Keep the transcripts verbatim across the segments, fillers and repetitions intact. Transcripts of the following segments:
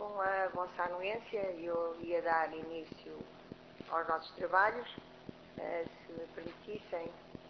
com a vossa anuência, eu ia dar início aos nossos trabalhos. Uh, se me permitissem,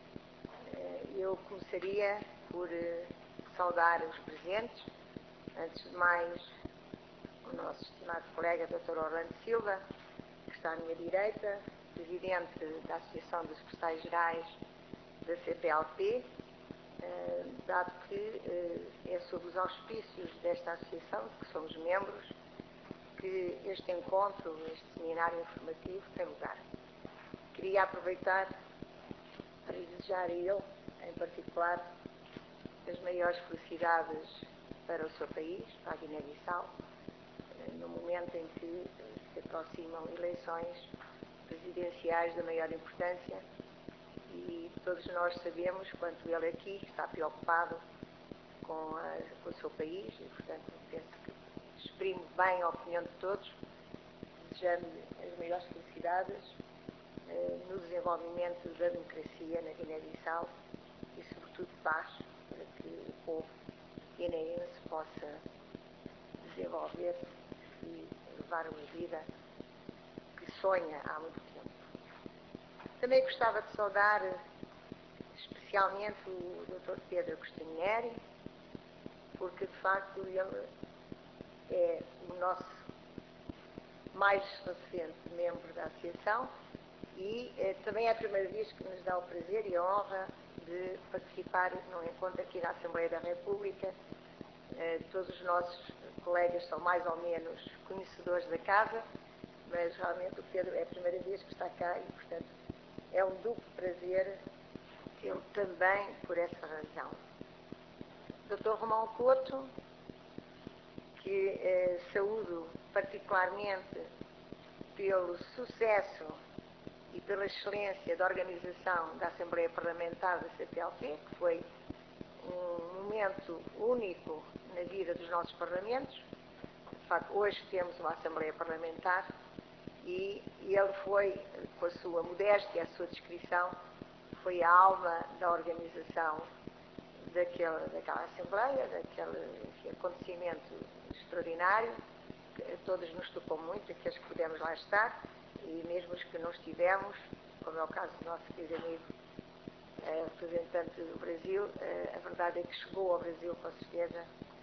uh, eu começaria por uh, saudar os presentes. Antes de mais, o nosso estimado colega doutor Orlando Silva, que está à minha direita, presidente da Associação dos Secretários-Gerais da C P L P, uh, dado que uh, é sob os auspícios desta associação, que somos membros, que este encontro, este seminário informativo tem lugar. Queria aproveitar para desejar a ele, em particular, as maiores felicidades para o seu país, para a Guiné-Bissau, no momento em que se aproximam eleições presidenciais da maior importância, e todos nós sabemos quanto ele aqui está preocupado com, a, com o seu país, e portanto penso que exprime bem a opinião de todos, desejando-lhe as maiores felicidades eh, no desenvolvimento da democracia na Guiné-Bissau e sobretudo paz, para que o povo guineense possa desenvolver-se e levar uma vida que sonha há muito tempo. Também gostava de saudar especialmente o doutor Pedro Castanheira, porque de facto ele é o nosso mais recente membro da Associação e eh, também é a primeira vez que nos dá o prazer e a honra de participar num encontro aqui na Assembleia da República. Eh, todos os nossos colegas são mais ou menos conhecedores da casa, mas realmente o Pedro é a primeira vez que está cá e, portanto, é um duplo prazer tê-lo também por essa razão. doutor Romão Couto, que eh, saúdo particularmente pelo sucesso e pela excelência da organização da Assembleia Parlamentar da C P L P, que foi um momento único na vida dos nossos parlamentos. De facto, hoje temos uma Assembleia Parlamentar e, e ele foi, com a sua modéstia, a sua descrição, foi a alma da organização daquela, daquela Assembleia, daquele enfim, acontecimento extraordinário, que a todos nos tocou muito, aqueles que pudemos lá estar, e mesmo os que não estivemos, como é o caso do nosso querido amigo eh, representante do Brasil, eh, a verdade é que chegou ao Brasil, com certeza,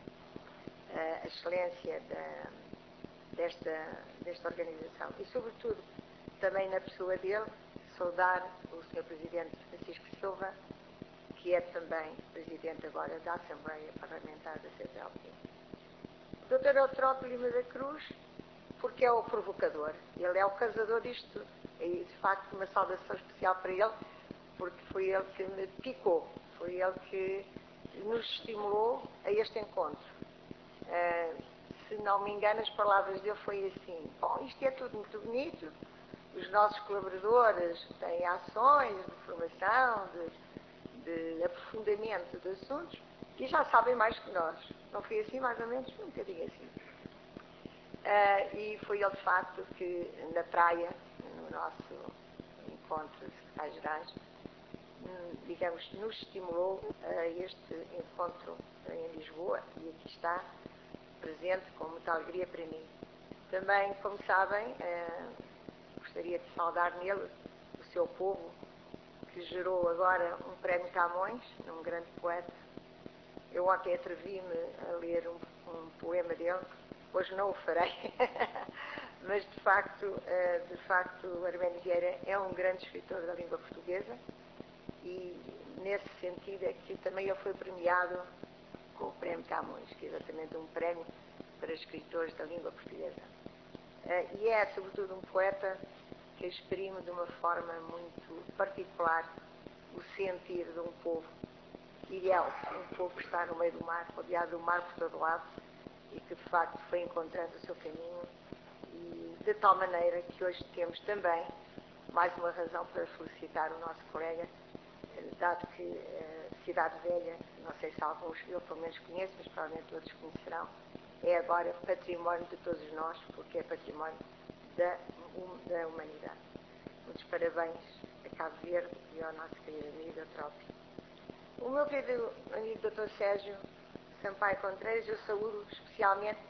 eh, a excelência da, desta, desta organização. E, sobretudo, também na pessoa dele, saudar o senhor Presidente Francisco Silva, que é também Presidente agora da Assembleia Parlamentar da C P L P. O doutor Eutrópio Lima da Cruz, porque é o provocador, ele é o causador disto tudo. E, de facto, uma saudação especial para ele, porque foi ele que me picou, foi ele que nos estimulou a este encontro. Uh, se não me engano, as palavras dele foi assim: bom, isto é tudo muito bonito, os nossos colaboradores têm ações de formação, de, de aprofundamento de assuntos, e já sabem mais que nós. Não foi assim, mais ou menos? Um bocadinho assim. Uh, e foi ele, de facto, que na praia, no nosso encontro de secretários-gerais, digamos, nos estimulou a este encontro em Lisboa, e aqui está, presente com muita alegria para mim. Também, como sabem, uh, gostaria de saudar nele o seu povo, que gerou agora um prémio Camões, um grande poeta. Eu ontem atrevi-me a ler um, um poema dele, hoje não o farei, mas de facto, uh, de facto, o Arménio Vieira é um grande escritor da língua portuguesa e, nesse sentido, é que também ele foi premiado com o prémio Camões, que é exatamente um prémio para escritores da língua portuguesa. Uh, e é, sobretudo, um poeta que exprime de uma forma muito particular o sentir de um povo ideal, um povo que está no meio do mar, rodeado do mar por todo lado, e que de facto foi encontrando o seu caminho, e de tal maneira que hoje temos também mais uma razão para felicitar o nosso colega, dado que a Cidade Velha, não sei se alguns, eu pelo menos conheço, mas provavelmente outros conhecerão, é agora património de todos nós, porque é património da, da humanidade. Muitos parabéns a Cabo Verde e ao nosso querido amigo Eutrópio. O meu querido amigo doutor Sérgio Sampaio Contreiras, eu saúdo especialmente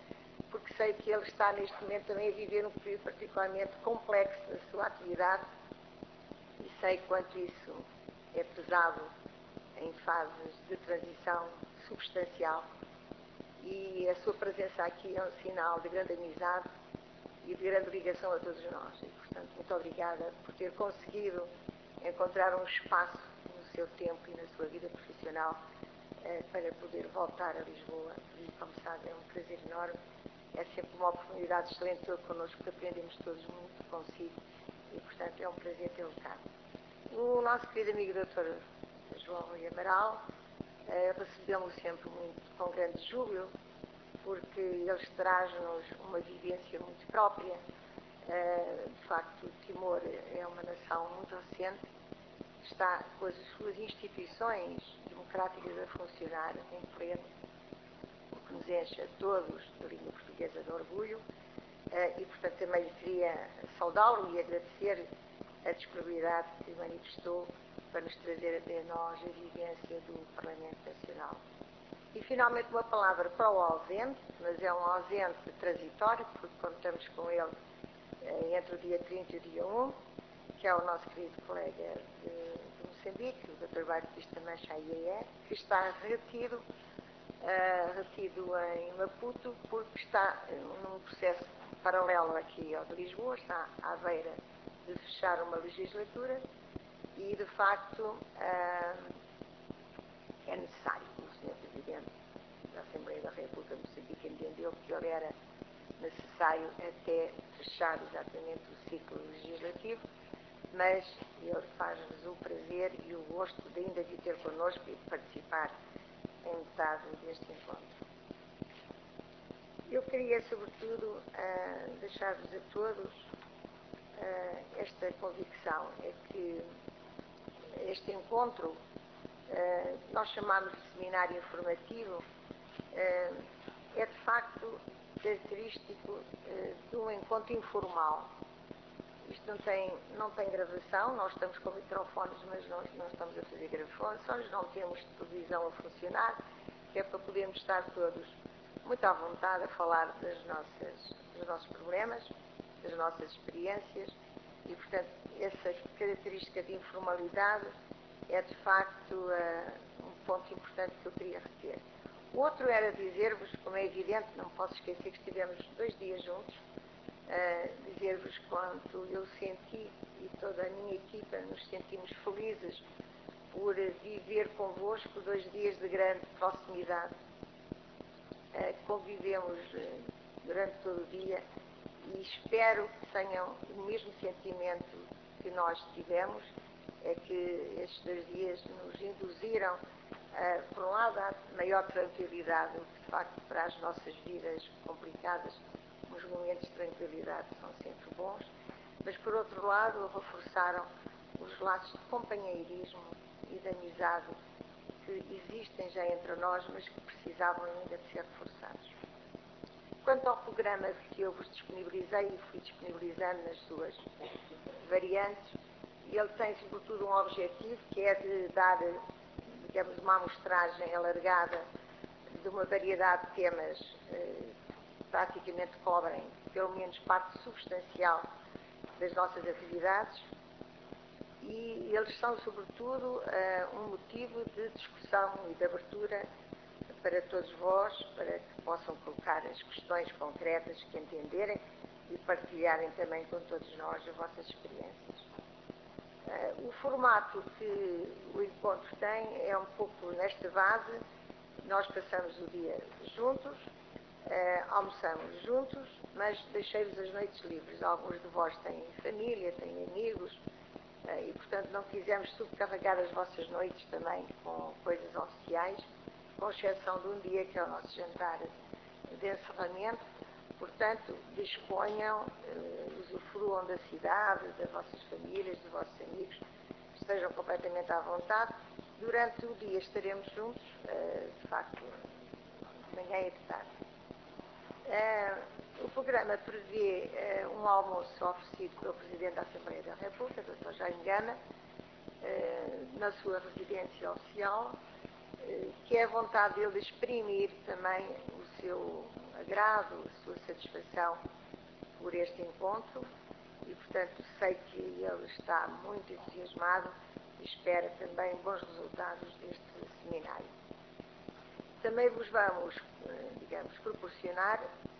porque sei que ele está neste momento também a viver um período particularmente complexo da sua atividade e sei quanto isso é pesado em fases de transição substancial, e a sua presença aqui é um sinal de grande amizade e de grande ligação a todos nós. E, portanto, muito obrigada por ter conseguido encontrar um espaço no seu tempo e na sua vida profissional eh, para poder voltar a Lisboa. E, como sabe, é um prazer enorme. É sempre uma oportunidade excelente ter connosco, porque aprendemos todos muito consigo e, portanto, é um prazer tê-lo cá. O nosso querido amigo doutor João Rui Amaral eh, recebemos sempre muito com grande júbilo, porque ele traz-nos uma vivência muito própria. Uh, de facto, Timor é uma nação muito recente, está com as suas instituições democráticas a funcionar em pleno, o que nos enche a todos da língua portuguesa de orgulho, uh, e, portanto, também lhe queria saudá-lo e agradecer a disponibilidade que manifestou para nos trazer até nós a vivência do Parlamento Nacional. E, finalmente, uma palavra para o ausente, mas é um ausente transitório, porque contamos com ele eh, entre o dia trinta e o dia um, que é o nosso querido colega de, de Moçambique, o doutor Batista Mancha Aié, que está retido, uh, retido em Maputo, porque está num processo paralelo aqui ao de Lisboa, está à beira de fechar uma legislatura e, de facto, uh, é necessário. O senhor Presidente da Assembleia da República de Moçambique entendeu que ele era necessário até fechar exatamente o ciclo legislativo, mas ele faz-nos o prazer e o gosto de ainda vir ter connosco e de participar em metade deste encontro. Eu queria, sobretudo, uh, deixar-vos a todos uh, esta convicção, é que este encontro, uh, nós chamamos de seminário informativo, uh, é de facto característico uh, de um encontro informal. Isto não tem, não tem gravação, nós estamos com microfones, mas nós não estamos a fazer gravações, não temos televisão a funcionar, que é para podermos estar todos muito à vontade a falar das nossas, dos nossos problemas, das nossas experiências, e, portanto, essa característica de informalidade é, de facto, uh, um ponto importante que eu queria reter. O outro era dizer-vos, como é evidente, não posso esquecer que estivemos dois dias juntos, uh, dizer-vos quanto eu senti e toda a minha equipa nos sentimos felizes por viver convosco dois dias de grande proximidade. Uh, convivemos uh, durante todo o dia e espero que tenham o mesmo sentimento que nós tivemos, é que estes dois dias nos induziram, uh, por um lado, a maior tranquilidade, o que de facto para as nossas vidas complicadas, os momentos de tranquilidade são sempre bons, mas por outro lado reforçaram os laços de companheirismo e de amizade que existem já entre nós, mas que precisavam ainda de ser reforçados. Quanto ao programa que eu vos disponibilizei e fui disponibilizando nas suas variantes, ele tem sobretudo um objetivo, que é de dar, digamos, uma amostragem alargada de uma variedade de temas eh, que praticamente cobrem pelo menos parte substancial das nossas atividades, e eles são sobretudo uh, um motivo de discussão e de abertura para todos vós, para que possam colocar as questões concretas que entenderem e partilharem também com todos nós as vossas experiências. Uh, o formato que o encontro tem é um pouco nesta base. Nós passamos o dia juntos, uh, almoçamos juntos, mas deixei-vos as noites livres. Alguns de vós têm família, têm amigos, uh, e, portanto, não quisemos subcarregar as vossas noites também com coisas oficiais, com exceção de um dia que é o nosso jantar de encerramento. Portanto, disponham, uh, usufruam da cidade, das vossas famílias, dos vossos amigos, estejam completamente à vontade. Durante o dia estaremos juntos, uh, de facto, de manhã e de tarde. Uh, o programa prevê uh, um almoço oferecido pelo Presidente da Assembleia da República, doutor Jaime Gama, uh, na sua residência oficial, uh, que é a vontade dele de exprimir também o seu, agrado, a sua satisfação por este encontro e, portanto, sei que ele está muito entusiasmado e espera também bons resultados deste seminário. Também vos vamos, digamos, proporcionar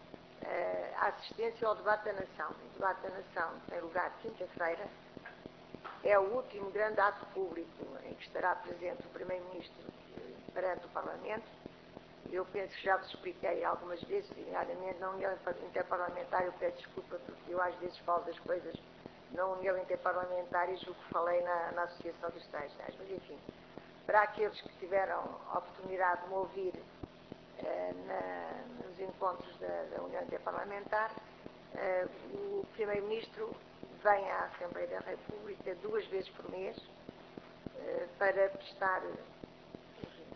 a assistência ao debate da nação. O debate da nação tem lugar quinta-feira. É o último grande ato público em que estará presente o Primeiro-Ministro perante o Parlamento. Eu penso que já vos expliquei algumas vezes, designadamente na União Interparlamentar. Eu peço desculpa porque eu às vezes falo das coisas na União Interparlamentar e julgo que falei na, na Associação dos Estagiários. Mas, enfim, para aqueles que tiveram a oportunidade de me ouvir eh, na, nos encontros da, da União Interparlamentar, eh, o Primeiro-Ministro vem à Assembleia da República duas vezes por mês eh, para prestar, enfim,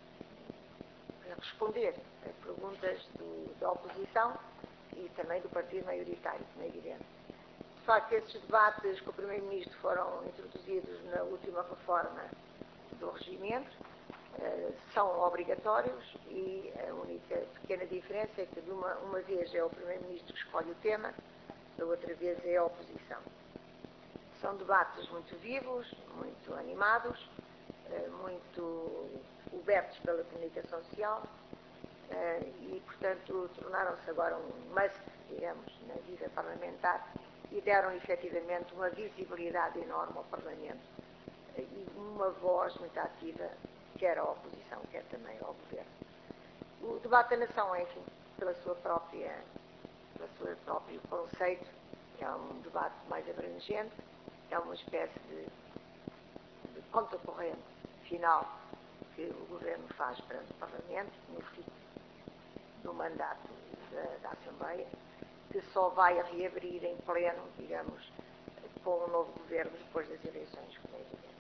para responder a perguntas do, da oposição e também do partido maioritário, como é evidente. De facto, esses debates com o Primeiro-Ministro foram introduzidos na última reforma do regimento, eh, são obrigatórios e a única pequena diferença é que de uma, uma vez é o Primeiro-Ministro que escolhe o tema, da outra vez é a oposição. São debates muito vivos, muito animados, eh, muito cobertos pela comunicação social eh, e, portanto, tornaram-se agora um must, digamos, na vida parlamentar e deram efetivamente uma visibilidade enorme ao Parlamento e uma voz muito ativa, quer à oposição, quer também ao governo. O debate da nação, enfim, pela sua própria, pelo seu próprio conceito, é um debate mais abrangente, é uma espécie de, de conta corrente final que o governo faz perante o Parlamento, no fim do mandato da, da Assembleia, que só vai reabrir em pleno, digamos, com um novo governo depois das eleições, como é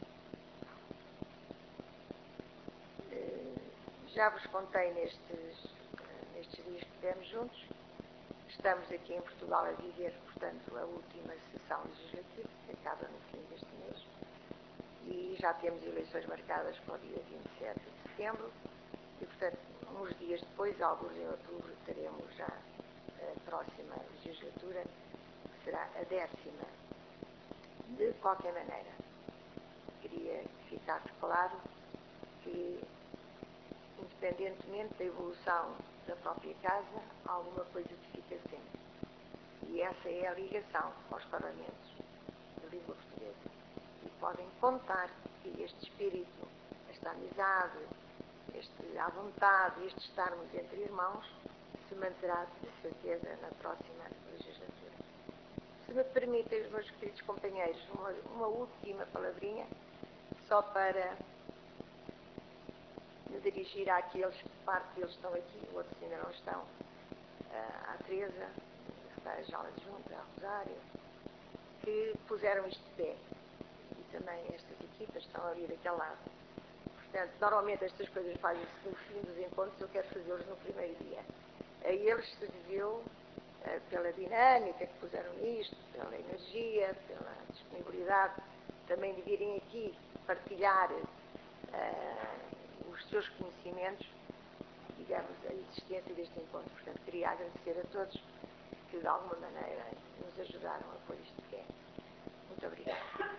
evidente. Já vos contei nestes, nestes dias que estivemos juntos. Estamos aqui em Portugal a viver, portanto, a última sessão legislativa, que acaba no fim deste mês, e já temos eleições marcadas para o dia vinte e sete de setembro, e, portanto, uns dias depois, alguns em outubro, teremos já a próxima legislatura, que será a décima. De qualquer maneira, queria que ficasse claro que, independentemente da evolução da própria casa, alguma coisa que fica sempre. E essa é a ligação aos parlamentos de língua portuguesa. E podem contar que este espírito, esta amizade, este à vontade, este estarmos entre irmãos, se manterá de certeza na próxima legislatura. Se me permitem, os meus queridos companheiros, uma, uma última palavrinha, só para me dirigir àqueles que parte deles estão aqui, outros ainda não estão, à Teresa, à Jala de Junta, à Rosário, que puseram isto de pé. E também estas equipas estão ali daquele lado. Portanto, normalmente estas coisas fazem-se no fim dos encontros, eu quero fazê-los no primeiro dia. A eles se deveu, uh, pela dinâmica que puseram nisto, pela energia, pela disponibilidade, também de virem aqui partilhar uh, os seus conhecimentos, digamos, a existência deste encontro. Portanto, queria agradecer a todos que, de alguma maneira, nos ajudaram a pôr isto de pé. Muito obrigada.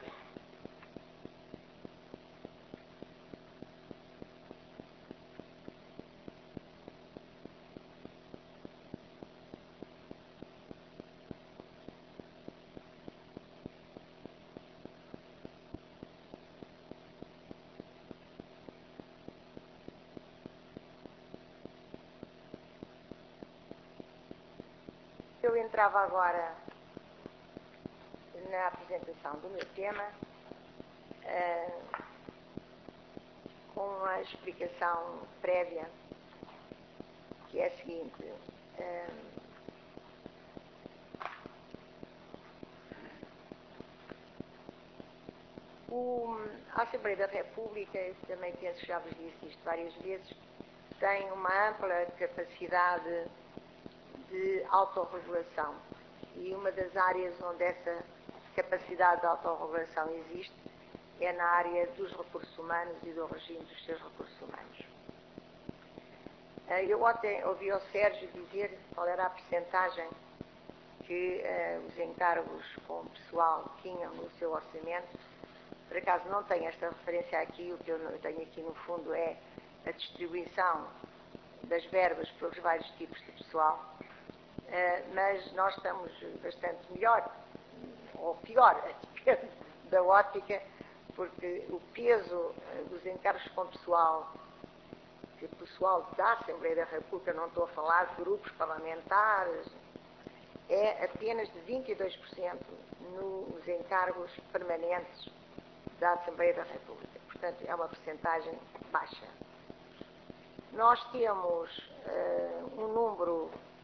Eu entrava agora na apresentação do meu tema uh, com a explicação prévia, que é a seguinte. Uh, o, a Assembleia da República, eu também penso que já vos disse isto várias vezes, tem uma ampla capacidade de autorregulação, e uma das áreas onde essa capacidade de autorregulação existe é na área dos recursos humanos e do regime dos seus recursos humanos. Eu ontem ouvi ao Sérgio dizer qual era a percentagem que uh, os encargos com o pessoal tinham no seu orçamento. Por acaso não tenho esta referência aqui, o que eu tenho aqui no fundo é a distribuição das verbas para os vários tipos de pessoal, uh, mas nós estamos bastante melhor, ou pior, depende da ótica, porque o peso uh, dos encargos com pessoal, que pessoal da Assembleia da República, não estou a falar de grupos parlamentares, é apenas de vinte e dois por cento nos encargos permanentes da Assembleia da República. Portanto, é uma percentagem baixa. Nós temos uh, um número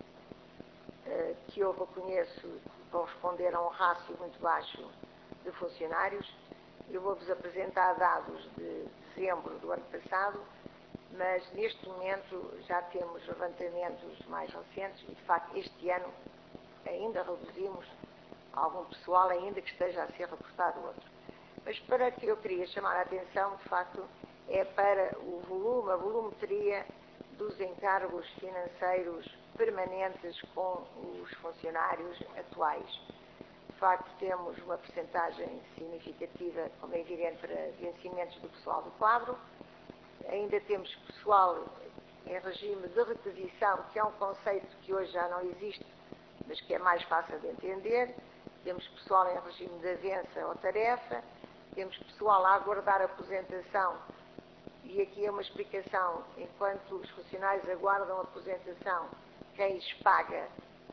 uh, que eu reconheço corresponder a um rácio muito baixo de funcionários. Eu vou-vos apresentar dados de dezembro do ano passado, mas neste momento já temos levantamentos mais recentes e, de facto, este ano ainda reduzimos algum pessoal, ainda que esteja a ser reportado outro. Mas para que eu queria chamar a atenção, de facto, é para o volume, a volumetria dos encargos financeiros permanentes com os funcionários atuais. De facto, temos uma percentagem significativa, como é evidente, para vencimentos do pessoal do quadro. Ainda temos pessoal em regime de requisição, que é um conceito que hoje já não existe, mas que é mais fácil de entender. Temos pessoal em regime de avança ou tarefa, temos pessoal a aguardar a aposentação, e aqui é uma explicação: enquanto os funcionários aguardam a aposentação, quem lhes paga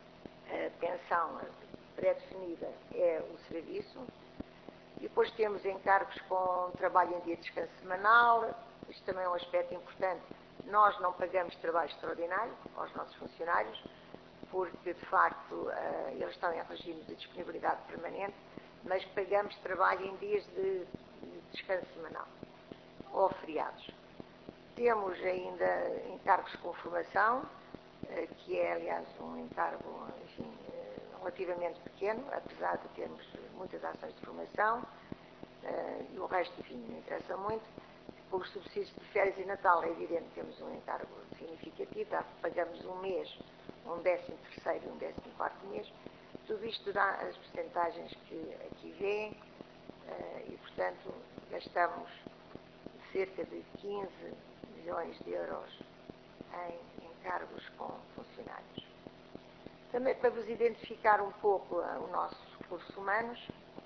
a pensão pré-definida é o serviço. E depois temos encargos com trabalho em dia de descanso semanal. Isto também é um aspecto importante. Nós não pagamos trabalho extraordinário aos nossos funcionários, porque, de facto, eles estão em regime de disponibilidade permanente, mas pagamos trabalho em dias de descanso semanal ou feriados. Temos ainda encargos com formação, que é, aliás, um encargo, enfim, relativamente pequeno, apesar de termos muitas ações de formação, e o resto, enfim, não interessa muito. Com os subsídios de férias e Natal, é evidente que temos um encargo significativo, pagamos um mês, um décimo terceiro e um décimo quarto mês. Tudo isto dá as percentagens que aqui vêem, e, portanto, gastamos cerca de quinze milhões de euros em encargos com funcionários. Também para vos identificar um pouco o nosso recursos humanos,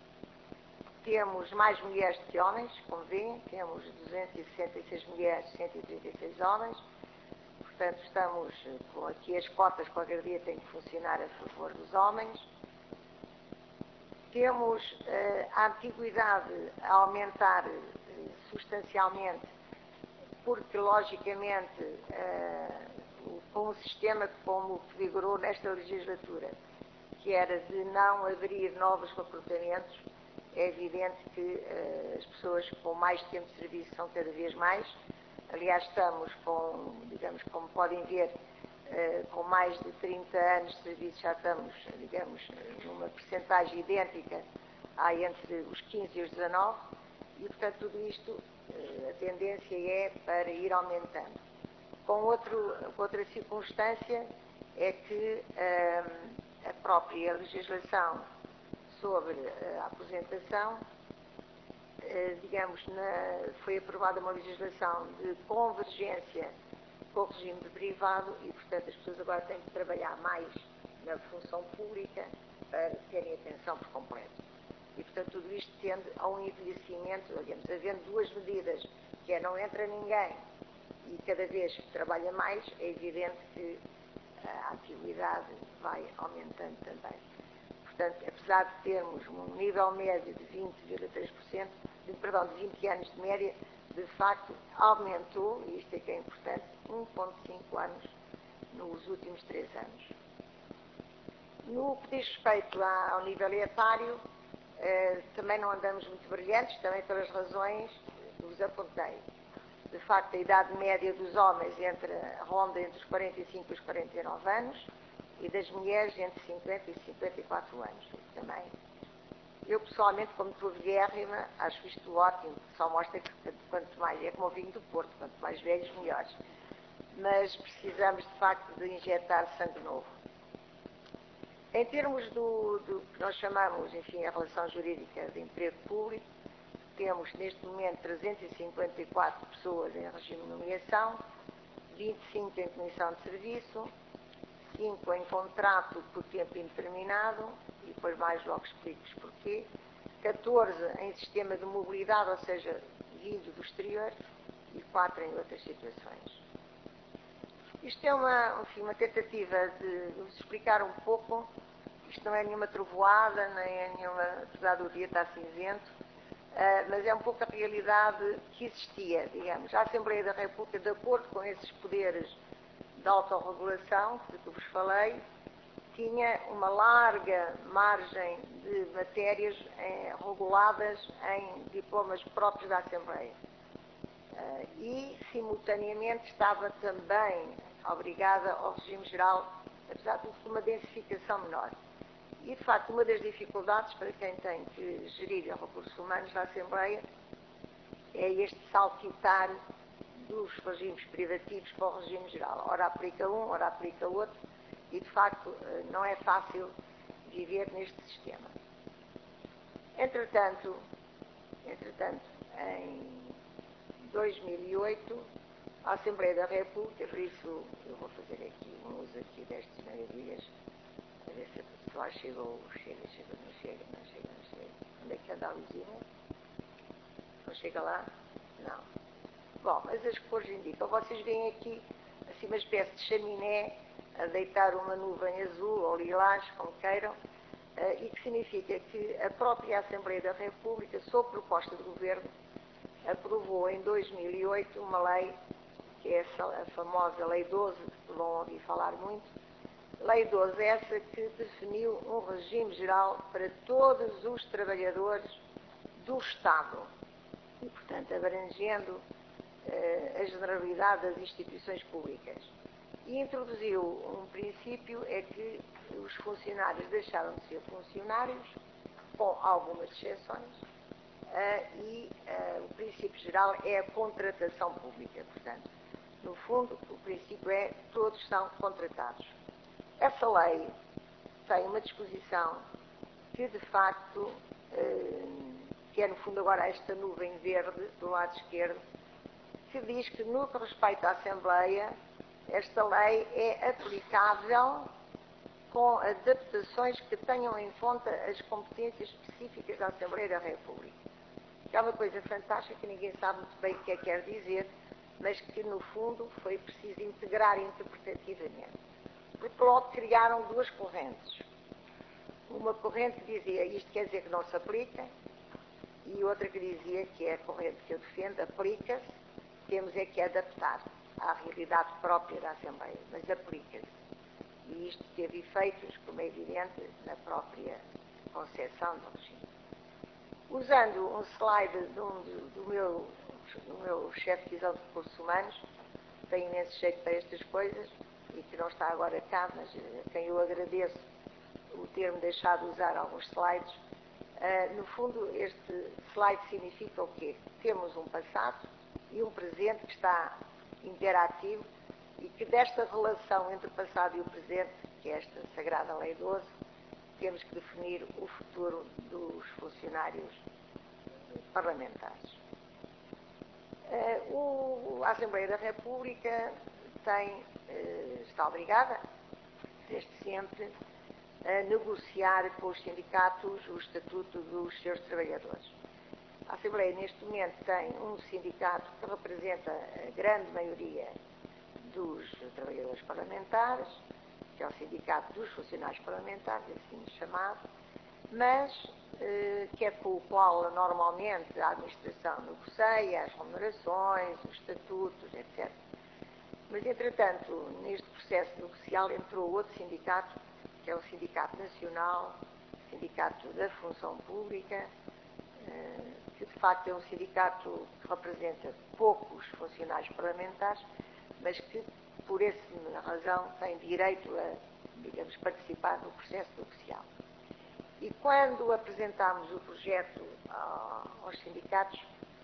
temos mais mulheres do que homens, como veem, temos duzentas e sessenta e seis mulheres, cento e trinta e seis homens. Portanto, estamos com aqui as cotas, qualquer dia têm que funcionar a favor dos homens. Temos uh, a antiguidade a aumentar uh, substancialmente, porque, logicamente, uh, com um sistema como vigorou nesta legislatura, que era de não abrir novos recrutamentos, é evidente que uh, as pessoas com mais tempo de serviço são cada vez mais. Aliás, estamos com, digamos, como podem ver, uh, com mais de trinta anos de serviço, já estamos, digamos, numa percentagem idêntica há entre os quinze e os dezanove, e, portanto, tudo isto, uh, a tendência é para ir aumentando. Com outro, outra circunstância é que uh, a própria legislação sobre a aposentação, digamos, na, foi aprovada uma legislação de convergência com o regime de privado e, portanto, as pessoas agora têm que trabalhar mais na função pública para terem a pensão por completo. E, portanto, tudo isto tende a um envelhecimento, digamos, havendo duas medidas, que é não entra ninguém e cada vez trabalha mais, é evidente que a atividade vai aumentando também. Portanto, apesar de termos um nível médio de vinte vírgula três por cento, de, perdão, de vinte anos de média, de facto aumentou, e isto é que é importante, um vírgula cinco anos nos últimos três anos. No que diz respeito ao nível etário, eh, também não andamos muito brilhantes, também pelas razões que vos apontei. De facto, a idade média dos homens entre, ronda entre os quarenta e cinco e os quarenta e nove anos, e das mulheres entre cinquenta e cinquenta e quatro anos. Também. Eu, pessoalmente, como estou velhérrima, acho isto ótimo, só mostra que quanto mais, é como o vinho do Porto, quanto mais velhos, melhores. mas precisamos, de facto, de injetar sangue novo. Em termos do, do que nós chamamos, enfim, a relação jurídica de emprego público, temos, neste momento, trezentas e cinquenta e quatro pessoas em regime de nomeação, vinte e cinco em comissão de serviço, cinco em contrato por tempo indeterminado, e depois mais logo explico porquê, catorze em sistema de mobilidade, ou seja, vindo do exterior, e quatro em outras situações. Isto é uma, enfim, uma tentativa de vos explicar um pouco, isto não é nenhuma trovoada, nem é nenhuma, apesar do dia estar cinzento, uh, mas é um pouco a realidade que existia, digamos. A Assembleia da República, de acordo com esses poderes de autorregulação, de que vos falei, tinha uma larga margem de matérias eh, reguladas em diplomas próprios da Assembleia. Uh, e, simultaneamente, estava também obrigada ao regime geral, apesar de uma densificação menor. E, de facto, uma das dificuldades para quem tem que gerir recursos humanos da Assembleia é este saltitar dos regimes privativos para o regime geral. Ora aplica um, ora aplica outro, e, de facto, não é fácil viver neste sistema. Entretanto, entretanto em dois mil e oito, a Assembleia da República, por isso eu vou fazer aqui um uso aqui destas maravilhas, a ver se a pessoa chegou, chega, chega, não chega, não chega, não chega. Onde é que anda a luzinha? Não chega lá? Não. Bom, mas as cores indicam. Vocês veem aqui, assim, uma espécie de chaminé a deitar uma nuvem azul ou lilás, como queiram, e que significa que a própria Assembleia da República, sob proposta do Governo, aprovou em dois mil e oito uma lei, que é a famosa Lei doze, que vão ouvir falar muito, Lei doze essa que definiu um regime geral para todos os trabalhadores do Estado, e, portanto, abrangendo eh, a generalidade das instituições públicas. E introduziu um princípio, é que os funcionários deixaram de ser funcionários, com algumas exceções, uh, e uh, o princípio geral é a contratação pública. Portanto, no fundo, o princípio é todos são contratados. Essa lei tem uma disposição que, de facto, uh, que é, no fundo, agora esta nuvem verde do lado esquerdo, que diz que, no que respeita à Assembleia, esta lei é aplicável com adaptações que tenham em conta as competências específicas da Assembleia da República. Que é uma coisa fantástica que ninguém sabe muito bem o que é que quer dizer, mas que, no fundo, foi preciso integrar interpretativamente. Porque logo criaram duas correntes. Uma corrente que dizia isto quer dizer que não se aplica, e outra que dizia, que é a corrente que eu defendo, aplica-se, temos é que adaptar à realidade própria da Assembleia, mas aplica-se. E isto teve efeitos, como é evidente, na própria concepção do regime. Usando um slide do, do, meu, do meu chefe de divisão de recursos humanos, que tem imenso jeito para estas coisas, e que não está agora cá, mas a quem eu agradeço o ter-me deixado usar alguns slides, uh, no fundo este slide significa o quê? Temos um passado e um presente que está interativo, e que desta relação entre o passado e o presente, que é esta sagrada Lei doze, temos que definir o futuro dos funcionários parlamentares. Uh, o, a Assembleia da República tem, uh, está obrigada, desde sempre, a negociar com os sindicatos o estatuto dos seus trabalhadores. A Assembleia, neste momento, tem um sindicato que representa a grande maioria dos trabalhadores parlamentares, que é o Sindicato dos Funcionários Parlamentares, assim chamado, mas eh, que é com o qual normalmente a administração negocia as remunerações, os estatutos, etcétera. Mas, entretanto, neste processo negocial entrou outro sindicato, que é o Sindicato Nacional, Sindicato da Função Pública, eh, que de facto é um sindicato que representa poucos funcionários parlamentares, mas que, por essa razão, tem direito a, digamos, participar no processo negocial. E quando apresentámos o projeto aos sindicatos,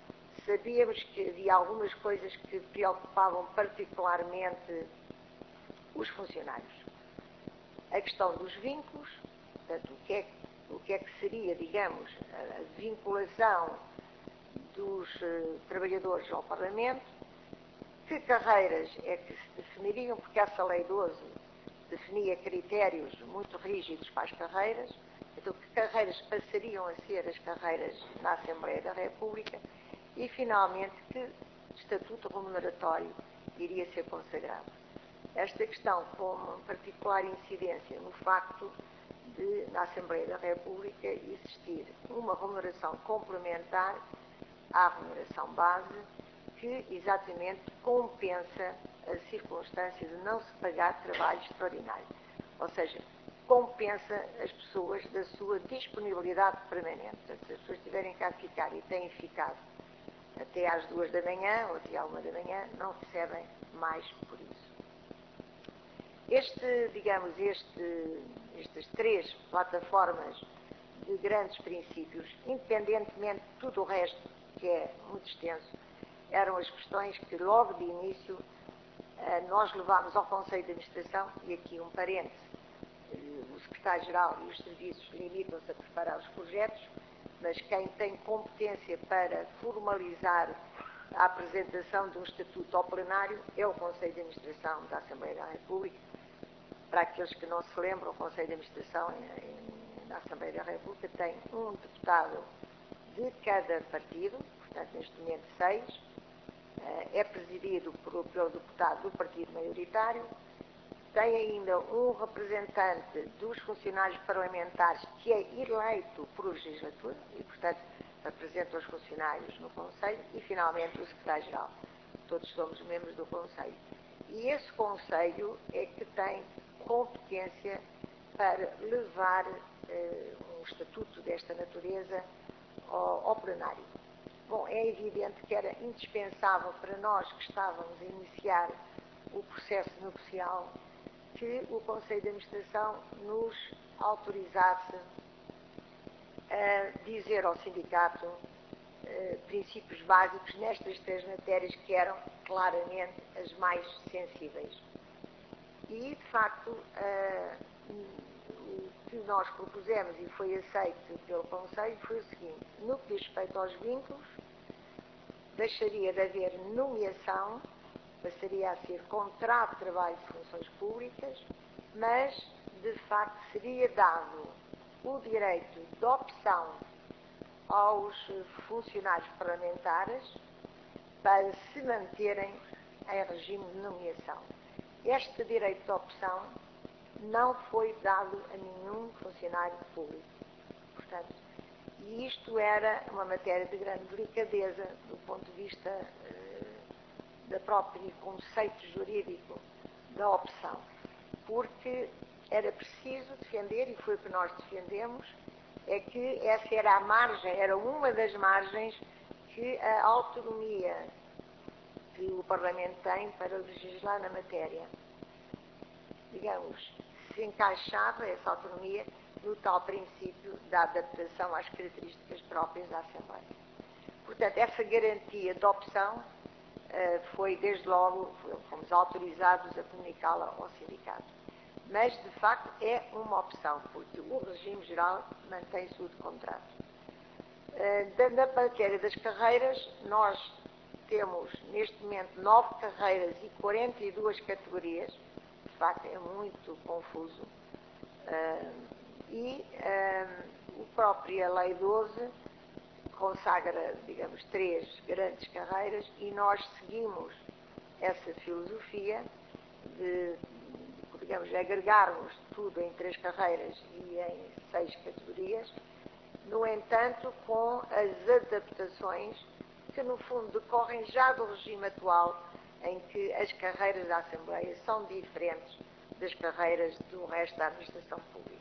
sabíamos que havia algumas coisas que preocupavam particularmente os funcionários. A questão dos vínculos, portanto, o que é, o que, é que seria, digamos, a vinculação dos uh, trabalhadores ao Parlamento, que carreiras é que se definiriam, porque essa Lei doze definia critérios muito rígidos para as carreiras, então que carreiras passariam a ser as carreiras na Assembleia da República e, finalmente, que estatuto remuneratório iria ser consagrado. Esta questão com particular incidência no facto de, na Assembleia da República, existir uma remuneração complementar à remuneração base que exatamente compensa a circunstância de não se pagar trabalho extraordinário. Ou seja, compensa as pessoas da sua disponibilidade permanente. Portanto, se as pessoas tiverem cá a ficar e têm ficado até às duas da manhã ou até à uma da manhã, não recebem mais por isso. Este, digamos, este, estas três plataformas de grandes princípios, independentemente de tudo o resto, que é muito extenso, eram as questões que logo de início nós levámos ao Conselho de Administração, e aqui um parêntese, o Secretário-Geral e os serviços limitam-se a preparar os projetos, mas quem tem competência para formalizar a apresentação de um estatuto ao plenário é o Conselho de Administração da Assembleia da República. Para aqueles que não se lembram, o Conselho de Administração na Assembleia da República tem um deputado de cada partido, portanto, neste momento seis, é presidido por, pelo deputado do partido maioritário, tem ainda um representante dos funcionários parlamentares que é eleito por legislatura e, portanto, representa os funcionários no Conselho e, finalmente, o Secretário-Geral. Todos somos membros do Conselho. E esse Conselho é que tem competência para levar eh, um estatuto desta natureza ao, ao plenário. Bom, é evidente que era indispensável para nós que estávamos a iniciar o processo negocial que o Conselho de Administração nos autorizasse a dizer ao sindicato eh, princípios básicos nestas três matérias que eram claramente as mais sensíveis. E, de facto, eh, o que nós propusemos e foi aceito pelo Conselho foi o seguinte: no que diz respeito aos vínculos, deixaria de haver nomeação, passaria a ser contrato de trabalho de funções públicas, mas, de facto, seria dado o direito de opção aos funcionários parlamentares para se manterem em regime de nomeação. Este direito de opção não foi dado a nenhum funcionário público. Portanto, e isto era uma matéria de grande delicadeza do ponto de vista eh, do próprio conceito jurídico da opção, porque era preciso defender, e foi o que nós defendemos, é que essa era a margem, era uma das margens que a autonomia que o Parlamento tem para legislar na matéria, digamos, se encaixava essa autonomia no tal princípio da adaptação às características próprias da Assembleia. Portanto, essa garantia de opção uh, foi, desde logo, fomos autorizados a comunicá-la ao sindicato. Mas, de facto, é uma opção, porque o regime geral mantém-se o de contrato. Uh, na matéria das carreiras, nós temos, neste momento, nove carreiras e quarenta e duas categorias. De facto, é muito confuso. Uh, E um, a própria Lei doze consagra, digamos, três grandes carreiras e nós seguimos essa filosofia de, digamos, agregarmos tudo em três carreiras e em seis categorias, no entanto, com as adaptações que, no fundo, decorrem já do regime atual, em que as carreiras da Assembleia são diferentes das carreiras do resto da administração pública.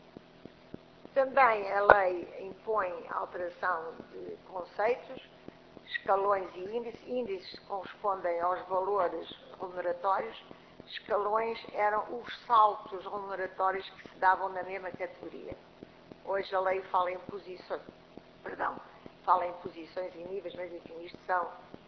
Também a lei impõe a alteração de conceitos, escalões e índices. Índices correspondem aos valores remuneratórios, escalões eram os saltos remuneratórios que se davam na mesma categoria. Hoje a lei fala em posições, perdão, fala em posições e níveis, mas enfim, isto são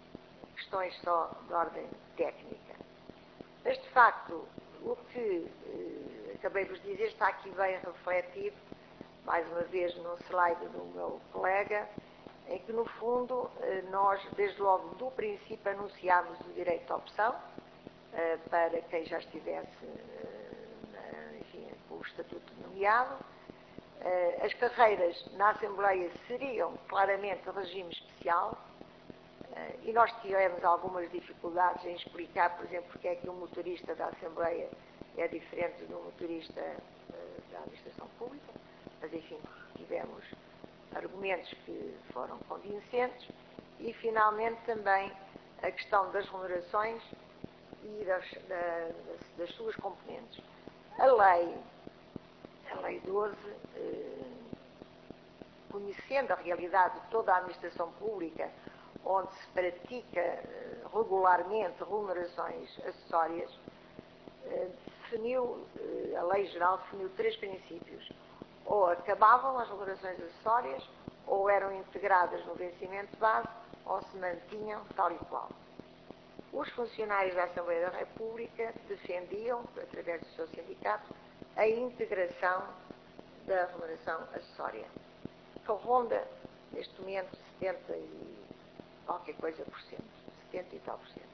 questões só de ordem técnica. Mas, de facto, o que eh, acabei de vos dizer está aqui bem refletido, mais uma vez, num slide do meu colega, em que, no fundo, eh, nós, desde logo do princípio, anunciámos o direito à opção eh, para quem já estivesse, eh, na, enfim, com o estatuto nomeado. Eh, as carreiras na Assembleia seriam claramente regime especial. Uh, e nós tivemos algumas dificuldades em explicar, por exemplo, porque é que um motorista da Assembleia é diferente de um motorista uh, da Administração Pública, mas enfim, tivemos argumentos que foram convincentes e, finalmente, também a questão das remunerações e das, da, das, das suas componentes. A lei, a lei doze, uh, conhecendo a realidade de toda a Administração Pública, onde se pratica regularmente remunerações acessórias, definiu, a lei geral definiu três princípios. Ou acabavam as remunerações acessórias, ou eram integradas no vencimento base, ou se mantinham tal e qual. Os funcionários da Assembleia da República defendiam, através do seu sindicato, a integração da remuneração acessória, que ronda, neste momento, setenta e qualquer coisa por cento, setenta e tal por cento.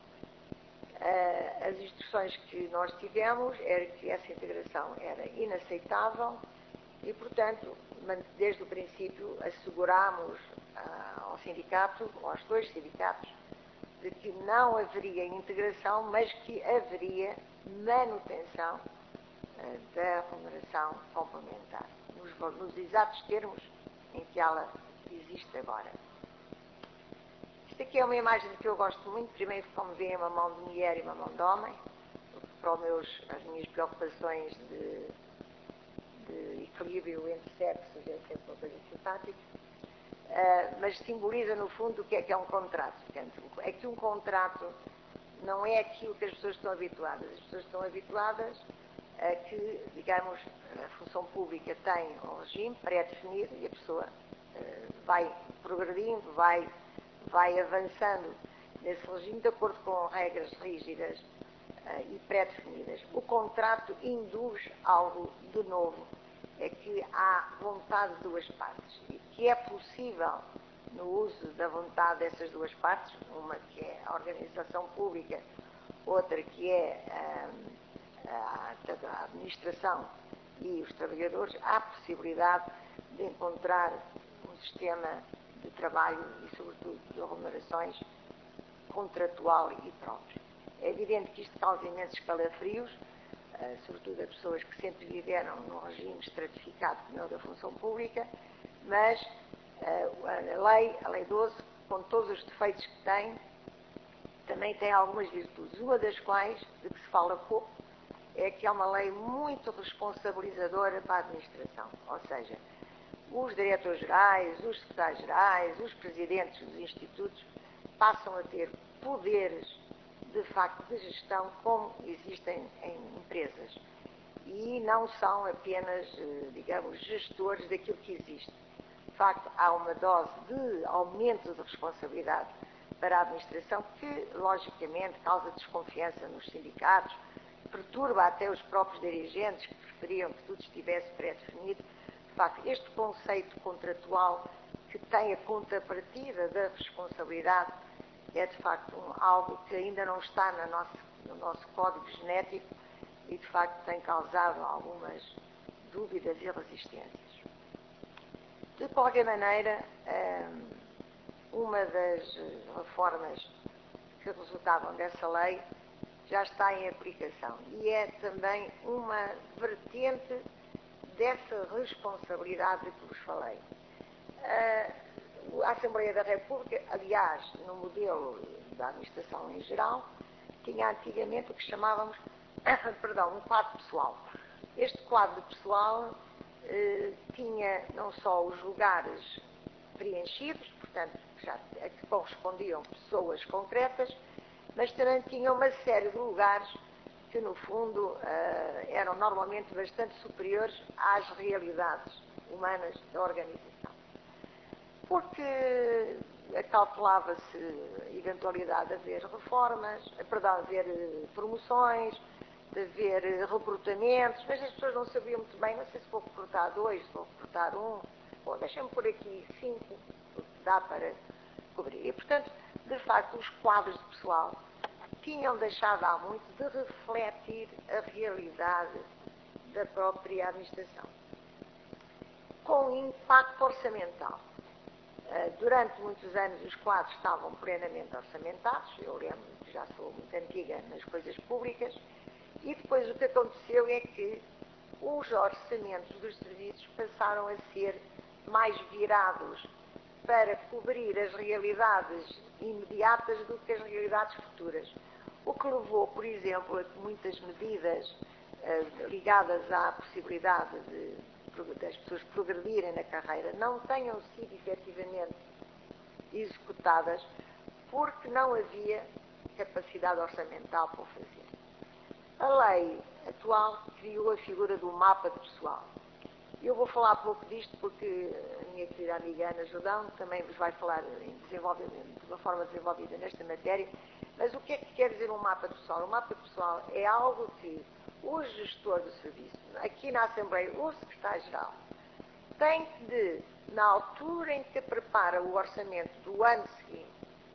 Uh, as instruções que nós tivemos era que essa integração era inaceitável e, portanto, desde o princípio assegurámos uh, ao sindicato, aos dois sindicatos, de que não haveria integração, mas que haveria manutenção uh, da remuneração complementar, nos, nos exatos termos em que ela existe agora. Esta aqui é uma imagem que eu gosto muito. Primeiro, como veem, uma mão de mulher e uma mão de homem, para os meus, as minhas preocupações de, de equilíbrio entre sexos é sempre uma coisa simpática, uh, mas simboliza, no fundo, o que é que é um contrato. Portanto, é que um contrato não é aquilo que as pessoas estão habituadas. As pessoas estão habituadas a que, digamos, a função pública tem um regime pré-definido e a pessoa uh, vai progredindo, vai vai avançando nesse regime de acordo com regras rígidas uh, e pré-definidas. O contrato induz algo de novo, é que há vontade de duas partes e que é possível, no uso da vontade dessas duas partes, uma que é a organização pública, outra que é uh, a, a administração e os trabalhadores, há possibilidade de encontrar um sistema de trabalho e, sobretudo, de remunerações contratual e próprio. É evidente que isto causa imensos calafrios, uh, sobretudo a pessoas que sempre viveram num regime estratificado como é o da função pública, mas uh, a lei, a lei doze, com todos os defeitos que tem, também tem algumas virtudes, uma das quais, de que se fala pouco, é que é uma lei muito responsabilizadora para a administração, ou seja, os diretores-gerais, os secretários-gerais, os presidentes dos institutos passam a ter poderes, de facto, de gestão como existem em empresas. E não são apenas, digamos, gestores daquilo que existe. De facto, há uma dose de aumento de responsabilidade para a administração que, logicamente, causa desconfiança nos sindicatos, perturba até os próprios dirigentes que preferiam que tudo estivesse pré-definido. De facto, este conceito contratual que tem a contrapartida da responsabilidade é, de facto, um, algo que ainda não está na nossa, no nosso código genético e, de facto, tem causado algumas dúvidas e resistências. De qualquer maneira, uma das reformas que resultavam dessa lei já está em aplicação e é também uma vertente dessa responsabilidade de que vos falei. A Assembleia da República, aliás, no modelo da administração em geral, tinha antigamente o que chamávamos, perdão, um quadro pessoal. Este quadro pessoal eh, tinha não só os lugares preenchidos, portanto, já, a que correspondiam pessoas concretas, mas também tinha uma série de lugares que, no fundo, uh, eram normalmente bastante superiores às realidades humanas da organização. Porque acautelava-se a eventualidade de haver reformas, perdão, de haver promoções, de haver recrutamentos, mas as pessoas não sabiam muito bem, não sei se vou recrutar dois, se vou recrutar um, ou deixem-me por aqui cinco, porque dá para cobrir. E, portanto, de facto, os quadros de pessoal tinham deixado há muito de refletir a realidade da própria administração. Com impacto orçamental. Durante muitos anos os quadros estavam plenamente orçamentados, eu lembro que já sou muito antiga nas coisas públicas, e depois o que aconteceu é que os orçamentos dos serviços passaram a ser mais virados para cobrir as realidades imediatas do que as realidades futuras. O que levou, por exemplo, a que muitas medidas uh, ligadas à possibilidade de, das pessoas progredirem na carreira não tenham sido efetivamente executadas porque não havia capacidade orçamental para o fazer. A lei atual criou a figura do mapa de pessoal. Eu vou falar pouco disto porque a minha querida amiga Ana Jordão também vos vai falar em desenvolvimento, de uma forma desenvolvida nesta matéria, mas o que é que quer dizer um mapa de pessoal? O mapa de pessoal é algo que o gestor do serviço, aqui na Assembleia, o secretário-geral, tem de, na altura em que prepara o orçamento do ano seguinte,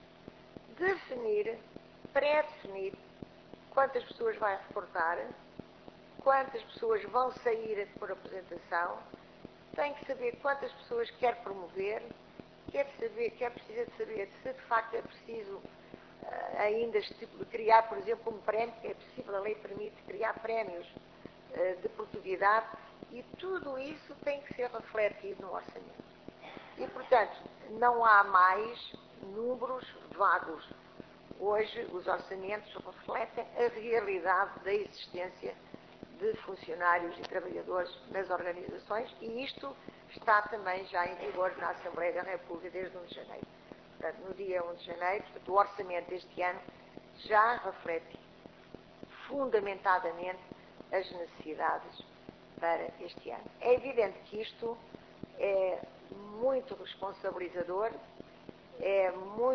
definir, pré-definir quantas pessoas vai reportar, quantas pessoas vão sair por aposentação, tem que saber quantas pessoas quer promover, quer saber, quer precisa de saber se de facto é preciso uh, ainda criar, por exemplo, um prémio, que é possível, a lei permite criar prémios uh, de produtividade, e tudo isso tem que ser refletido no orçamento. E, portanto, não há mais números vagos. Hoje, os orçamentos refletem a realidade da existência de funcionários e trabalhadores nas organizações, e isto está também já em vigor na Assembleia da República desde um de janeiro. Portanto, no dia um de janeiro, portanto, o orçamento deste ano já reflete fundamentadamente as necessidades para este ano. É evidente que isto é muito responsabilizador, é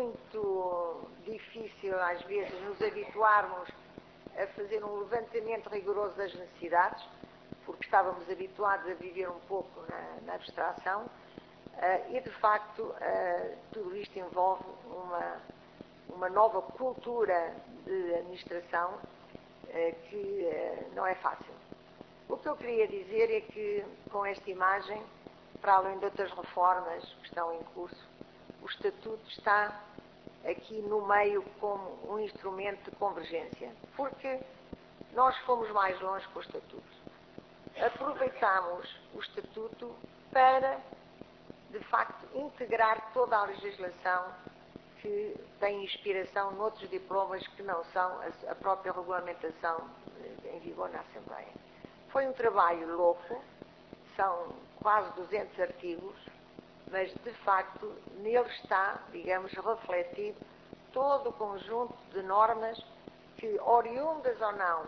muito difícil às vezes nos habituarmos a fazer um levantamento rigoroso das necessidades, porque estávamos habituados a viver um pouco na, na abstração, uh, e de facto uh, tudo isto envolve uma, uma nova cultura de administração uh, que uh, não é fácil. O que eu queria dizer é que com esta imagem, para além de outras reformas que estão em curso, o Estatuto está aqui no meio como um instrumento de convergência, porque nós fomos mais longe com o Estatuto. Aproveitámos o Estatuto para, de facto, integrar toda a legislação que tem inspiração noutros diplomas que não são a própria regulamentação em vigor na Assembleia. Foi um trabalho louco, são quase duzentos artigos, mas, de facto, nele está, digamos, refletido todo o conjunto de normas que, oriundas ou não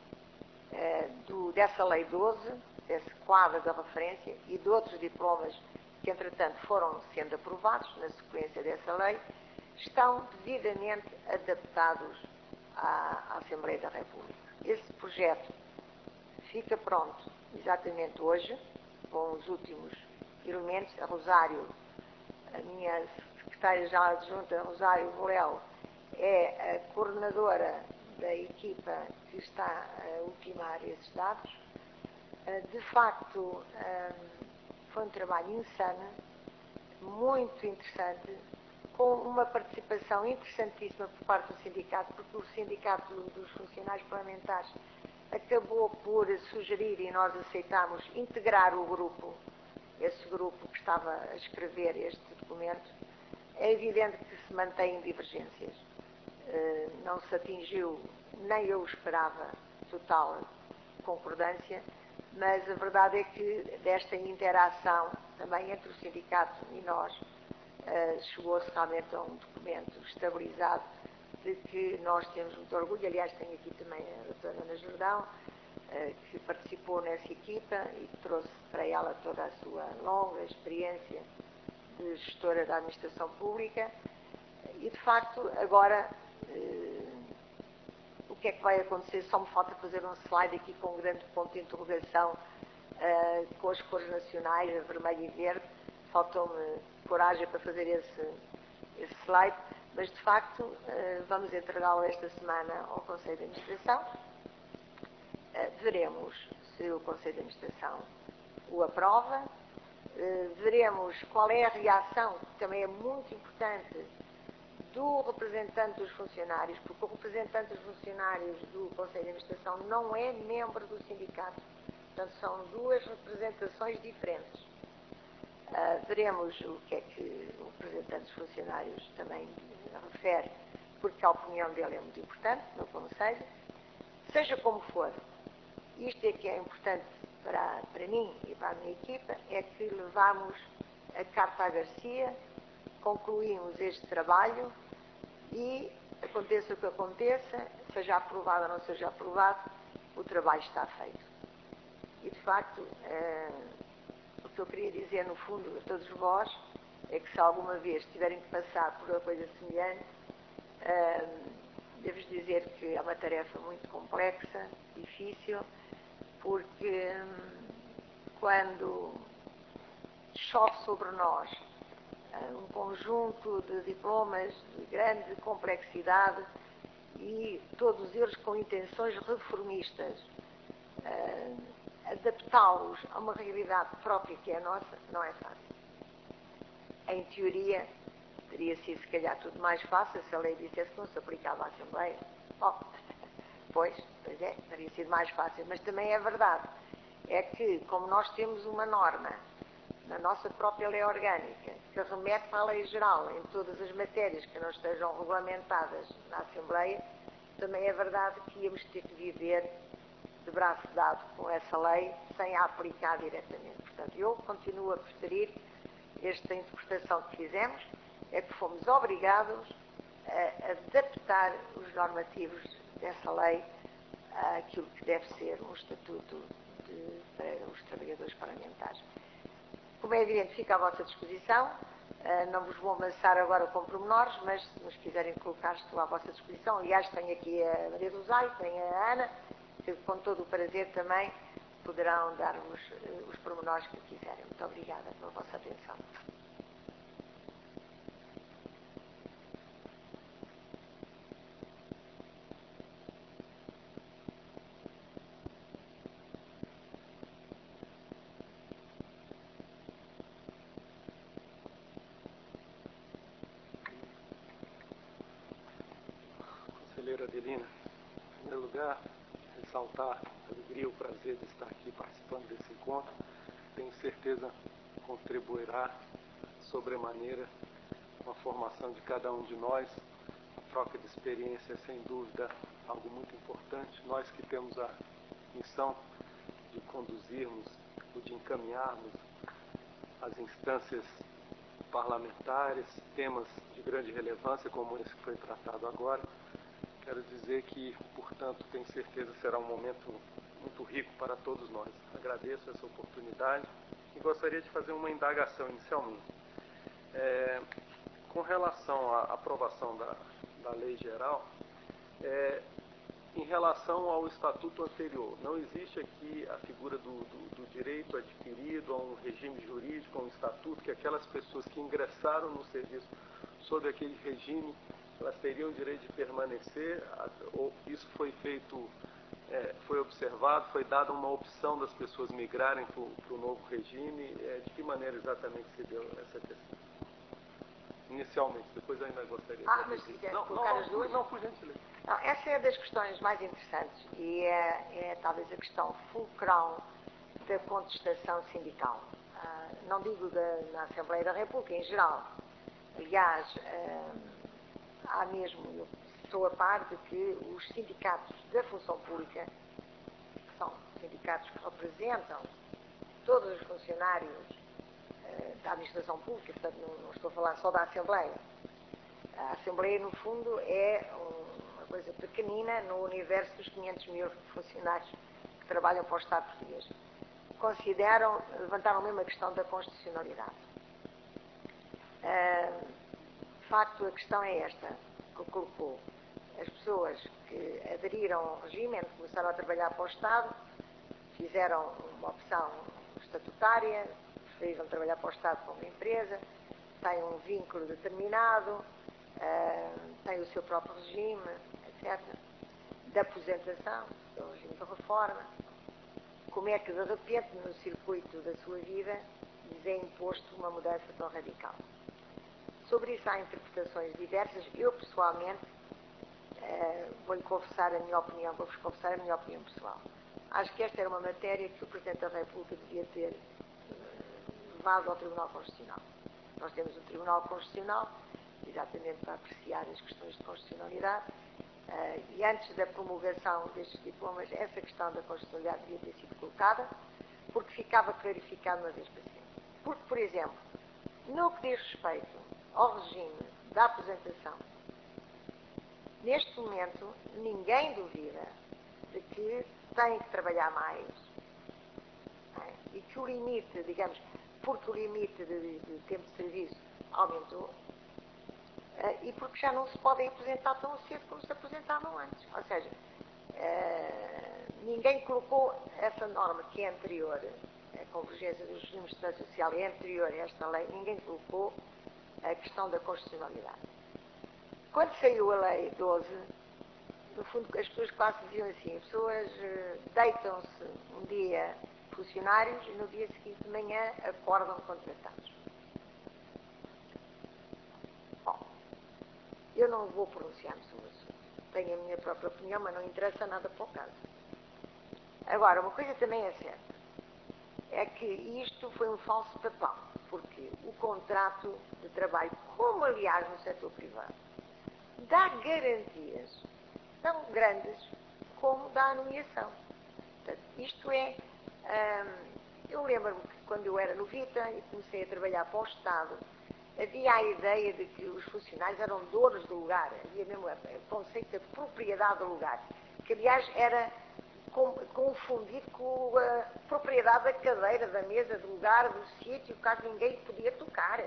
eh, do, dessa Lei doze, desse quadro da referência e de outros diplomas que, entretanto, foram sendo aprovados na sequência dessa lei, estão devidamente adaptados à, à Assembleia da República. Esse projeto fica pronto exatamente hoje, com os últimos elementos. A Rosário, a minha secretária-geral adjunta, Rosário Bolel, é a coordenadora da equipa que está a ultimar esses dados. De facto, foi um trabalho insano, muito interessante, com uma participação interessantíssima por parte do sindicato, porque o sindicato dos funcionários parlamentares acabou por sugerir, e nós aceitámos, integrar o grupo, esse grupo que estava a escrever este documento. É evidente que se mantêm divergências. Não se atingiu, nem eu esperava, total concordância, mas a verdade é que desta interação também entre o sindicato e nós chegou-se realmente a um documento estabilizado de que nós temos muito orgulho. Aliás, tenho aqui também a doutora Ana Jordão, que participou nessa equipa e que trouxe para ela toda a sua longa experiência de gestora da administração pública e, de facto, agora eh, o que é que vai acontecer? Só me falta fazer um slide aqui com um grande ponto de interrogação eh, com as cores nacionais, a vermelho e verde. Faltou-me coragem para fazer esse, esse slide, mas, de facto, eh, vamos entregá-lo esta semana ao Conselho de Administração. Eh, veremos se o Conselho de Administração o aprova. Uh, veremos qual é a reação, que também é muito importante, do representante dos funcionários, porque o representante dos funcionários do Conselho de Administração não é membro do sindicato. Portanto, são duas representações diferentes. Uh, veremos o que é que o representante dos funcionários também refere, porque a opinião dele é muito importante no Conselho. Seja como for, isto é que é importante para, para mim e para a minha equipa, é que levamos a carta à Garcia, concluímos este trabalho e, aconteça o que aconteça, seja aprovado ou não seja aprovado, o trabalho está feito. E, de facto, eh, o que eu queria dizer, no fundo, a todos vós, é que se alguma vez tiverem que passar por uma coisa semelhante, eh, devo-vos dizer que é uma tarefa muito complexa, difícil, porque hum, quando chove sobre nós uh, um conjunto de diplomas de grande complexidade e todos eles com intenções reformistas, uh, adaptá-los a uma realidade própria que é a nossa, não é fácil. Em teoria, teria sido se calhar tudo mais fácil se a lei dissesse que não se aplicava à Assembleia. Bom, Pois, pois é, teria sido mais fácil, mas também é verdade, é que como nós temos uma norma na nossa própria lei orgânica que remete à lei geral em todas as matérias que não estejam regulamentadas na Assembleia, também é verdade que íamos ter que viver de braço dado com essa lei sem a aplicar diretamente. Portanto, eu continuo a preferir esta interpretação que fizemos, é que fomos obrigados a adaptar os normativos dessa lei àquilo que deve ser um estatuto de, para os trabalhadores parlamentares. Como é evidente, fica à vossa disposição. Não vos vou avançar agora com pormenores, mas se nos quiserem colocar, estou à vossa disposição. Aliás, tenho aqui a Maria do Rosário, tenho a Ana, que com todo o prazer também poderão dar-vos os pormenores que quiserem. Muito obrigada pela vossa atenção. Conselheira Adelina, em primeiro lugar, ressaltar a alegria e o prazer de estar aqui participando desse encontro. Tenho certeza que contribuirá sobremaneira com a formação de cada um de nós. A troca de experiência é, sem dúvida, algo muito importante. Nós que temos a missão de conduzirmos, ou de encaminharmos as instâncias parlamentares, temas de grande relevância, como esse que foi tratado agora. Quero dizer que, portanto, tenho certeza que será um momento muito rico para todos nós. Agradeço essa oportunidade e gostaria de fazer uma indagação inicialmente. É, com relação à aprovação da, da lei geral, é, em relação ao estatuto anterior, não existe aqui a figura do, do, do direito adquirido a um regime jurídico, a um estatuto, que aquelas pessoas que ingressaram no serviço sob aquele regime, elas teriam o direito de permanecer, ou isso foi feito, é, foi observado, foi dada uma opção das pessoas migrarem para o novo regime, é, de que maneira exatamente se deu essa questão? Inicialmente, depois ainda gostaria de... Ah, mas se quiser colocar não, as duas? Não, por gentileza. Não, essa é das questões mais interessantes e é, é talvez a questão fulcral da contestação sindical. Ah, não digo da, na Assembleia da República, em geral. Aliás, ah, há mesmo, eu estou a par de que os sindicatos da função pública, que são sindicatos que representam todos os funcionários uh, da administração pública, portanto não, não estou a falar só da Assembleia. A Assembleia, no fundo, é um, uma coisa pequenina no universo dos quinhentos mil funcionários que trabalham para o Estado português. Consideram, levantaram mesmo a questão da constitucionalidade. De facto, a questão é esta que colocou. As pessoas que aderiram ao regime, começaram a trabalhar para o Estado, fizeram uma opção estatutária, preferiram trabalhar para o Estado como empresa, têm um vínculo determinado, têm o seu próprio regime, etcétera, de aposentação, do regime de reforma. Como é que, de repente, no circuito da sua vida, lhes é imposto uma mudança tão radical? Sobre isso há interpretações diversas. Eu, pessoalmente, uh, vou-lhe confessar a minha opinião, vou-vos confessar a minha opinião pessoal. Acho que esta era uma matéria que o Presidente da República devia ter uh, levado ao Tribunal Constitucional. Nós temos um Tribunal Constitucional, exatamente para apreciar as questões de constitucionalidade, uh, e antes da promulgação destes diplomas, essa questão da constitucionalidade devia ter sido colocada, porque ficava clarificado uma vez para sempre. Porque, por exemplo, no que diz respeito ao regime da aposentação, neste momento ninguém duvida de que tem que trabalhar mais, é? E que o limite, digamos, porque o limite de, de tempo de serviço aumentou, é? E porque já não se podem aposentar tão cedo como se aposentavam antes. Ou seja, é, ninguém colocou essa norma que é anterior, a convergência dos regimes de segurança social é anterior a esta lei, ninguém colocou a questão da constitucionalidade. Quando saiu a lei doze, no fundo as pessoas quase diziam assim, as pessoas uh, deitam-se um dia funcionários e no dia seguinte de manhã acordam contratados. Bom, eu não vou pronunciar-me sobre isso. Tenho a minha própria opinião, mas não interessa nada para o caso. Agora, uma coisa também é certa, é que isto foi um falso papão, porque o contrato de trabalho, como aliás no setor privado, dá garantias tão grandes como dá a nomeação. Portanto, isto é, hum, eu lembro-me que quando eu era novita e comecei a trabalhar para o Estado, havia a ideia de que os funcionários eram donos do lugar, havia mesmo o conceito de propriedade do lugar, que aliás era confundido com a propriedade da cadeira, da mesa, do lugar, do sítio, caso ninguém podia tocar.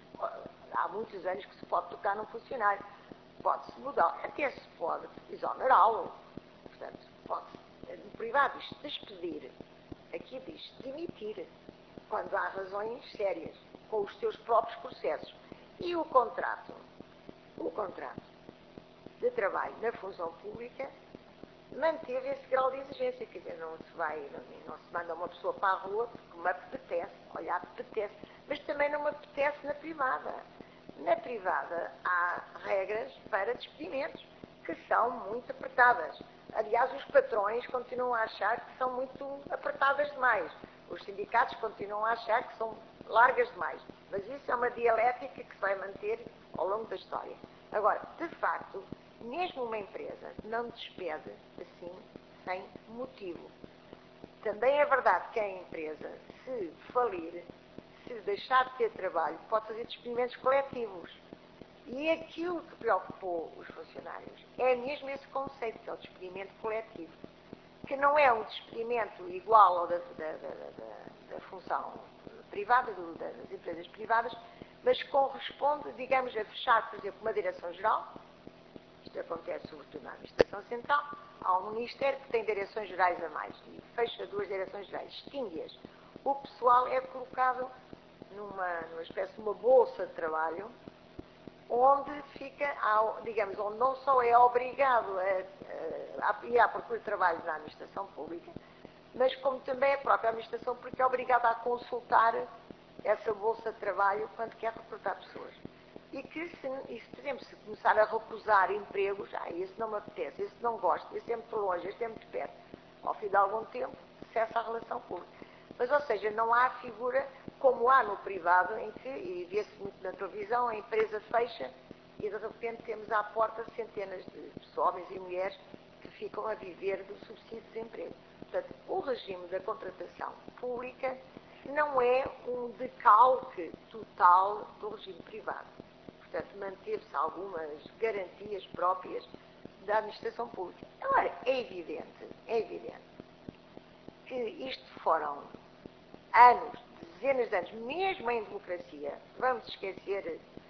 Há muitos anos que se pode tocar num funcionário. Pode-se mudar, até se pode exonerá-lo. Portanto, pode-se, no privado, diz despedir. Aqui diz demitir, quando há razões sérias, com os seus próprios processos. E o contrato, o contrato de trabalho na função pública, manteve esse grau de exigência, quer dizer, não se vai, não, não se manda uma pessoa para a rua porque me apetece, olha, apetece, mas também não me apetece na privada. Na privada há regras para despedimentos que são muito apertadas. Aliás, os patrões continuam a achar que são muito apertadas demais. Os sindicatos continuam a achar que são largas demais. Mas isso é uma dialética que se vai manter ao longo da história. Agora, de facto, mesmo uma empresa não despede assim, sem motivo. Também é verdade que a empresa, se falir, se deixar de ter trabalho, pode fazer despedimentos coletivos. E aquilo que preocupou os funcionários é mesmo esse conceito, que é o despedimento coletivo, que não é um despedimento igual ao da, da, da, da, da função privada, do, das empresas privadas, mas corresponde, digamos, a fechar, por exemplo, uma direção-geral. Isto acontece sobretudo na administração central. Há um ministério que tem direções gerais a mais e fecha duas direções gerais, extingue-as. O pessoal é colocado numa, numa espécie de uma bolsa de trabalho, onde fica, digamos, onde não só é obrigado a, a, a ir à procura de trabalho na administração pública, mas como também a própria administração pública é obrigada a consultar essa bolsa de trabalho quando quer recrutar pessoas. E que, se, e se, por exemplo, se começar a recusar empregos, ah, esse não me apetece, esse não gosto, esse é muito longe, esse é muito perto, ao fim de algum tempo, cessa a relação pública. Mas, ou seja, não há figura como há no privado, em que, e vê-se muito na televisão, a empresa fecha e de repente temos à porta centenas de pessoas, homens e mulheres, que ficam a viver do subsídio de desemprego. Portanto, o regime da contratação pública não é um decalque total do regime privado. Portanto, manteve-se algumas garantias próprias da administração pública. Agora, é evidente, é evidente que isto foram anos, dezenas de anos, mesmo em democracia, vamos esquecer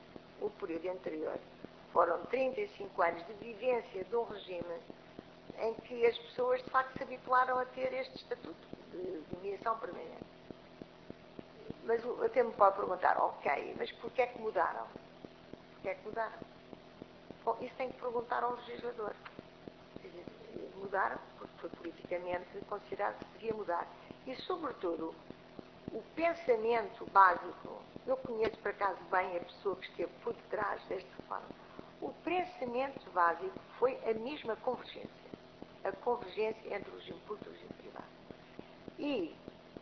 o período anterior, foram trinta e cinco anos de vivência de um regime em que as pessoas, de facto, se habituaram a ter este estatuto de nomeação permanente. Mas até me pode perguntar, ok, mas porquê é que mudaram? Porquê é que mudaram? Bom, isso tem que perguntar ao legislador. Mudaram porque foi politicamente considerado que se devia mudar. E, sobretudo, o pensamento básico, eu conheço por acaso bem a pessoa que esteve por detrás desta reforma, o pensamento básico foi a mesma convergência, a convergência entre o regime público e o regime privado. E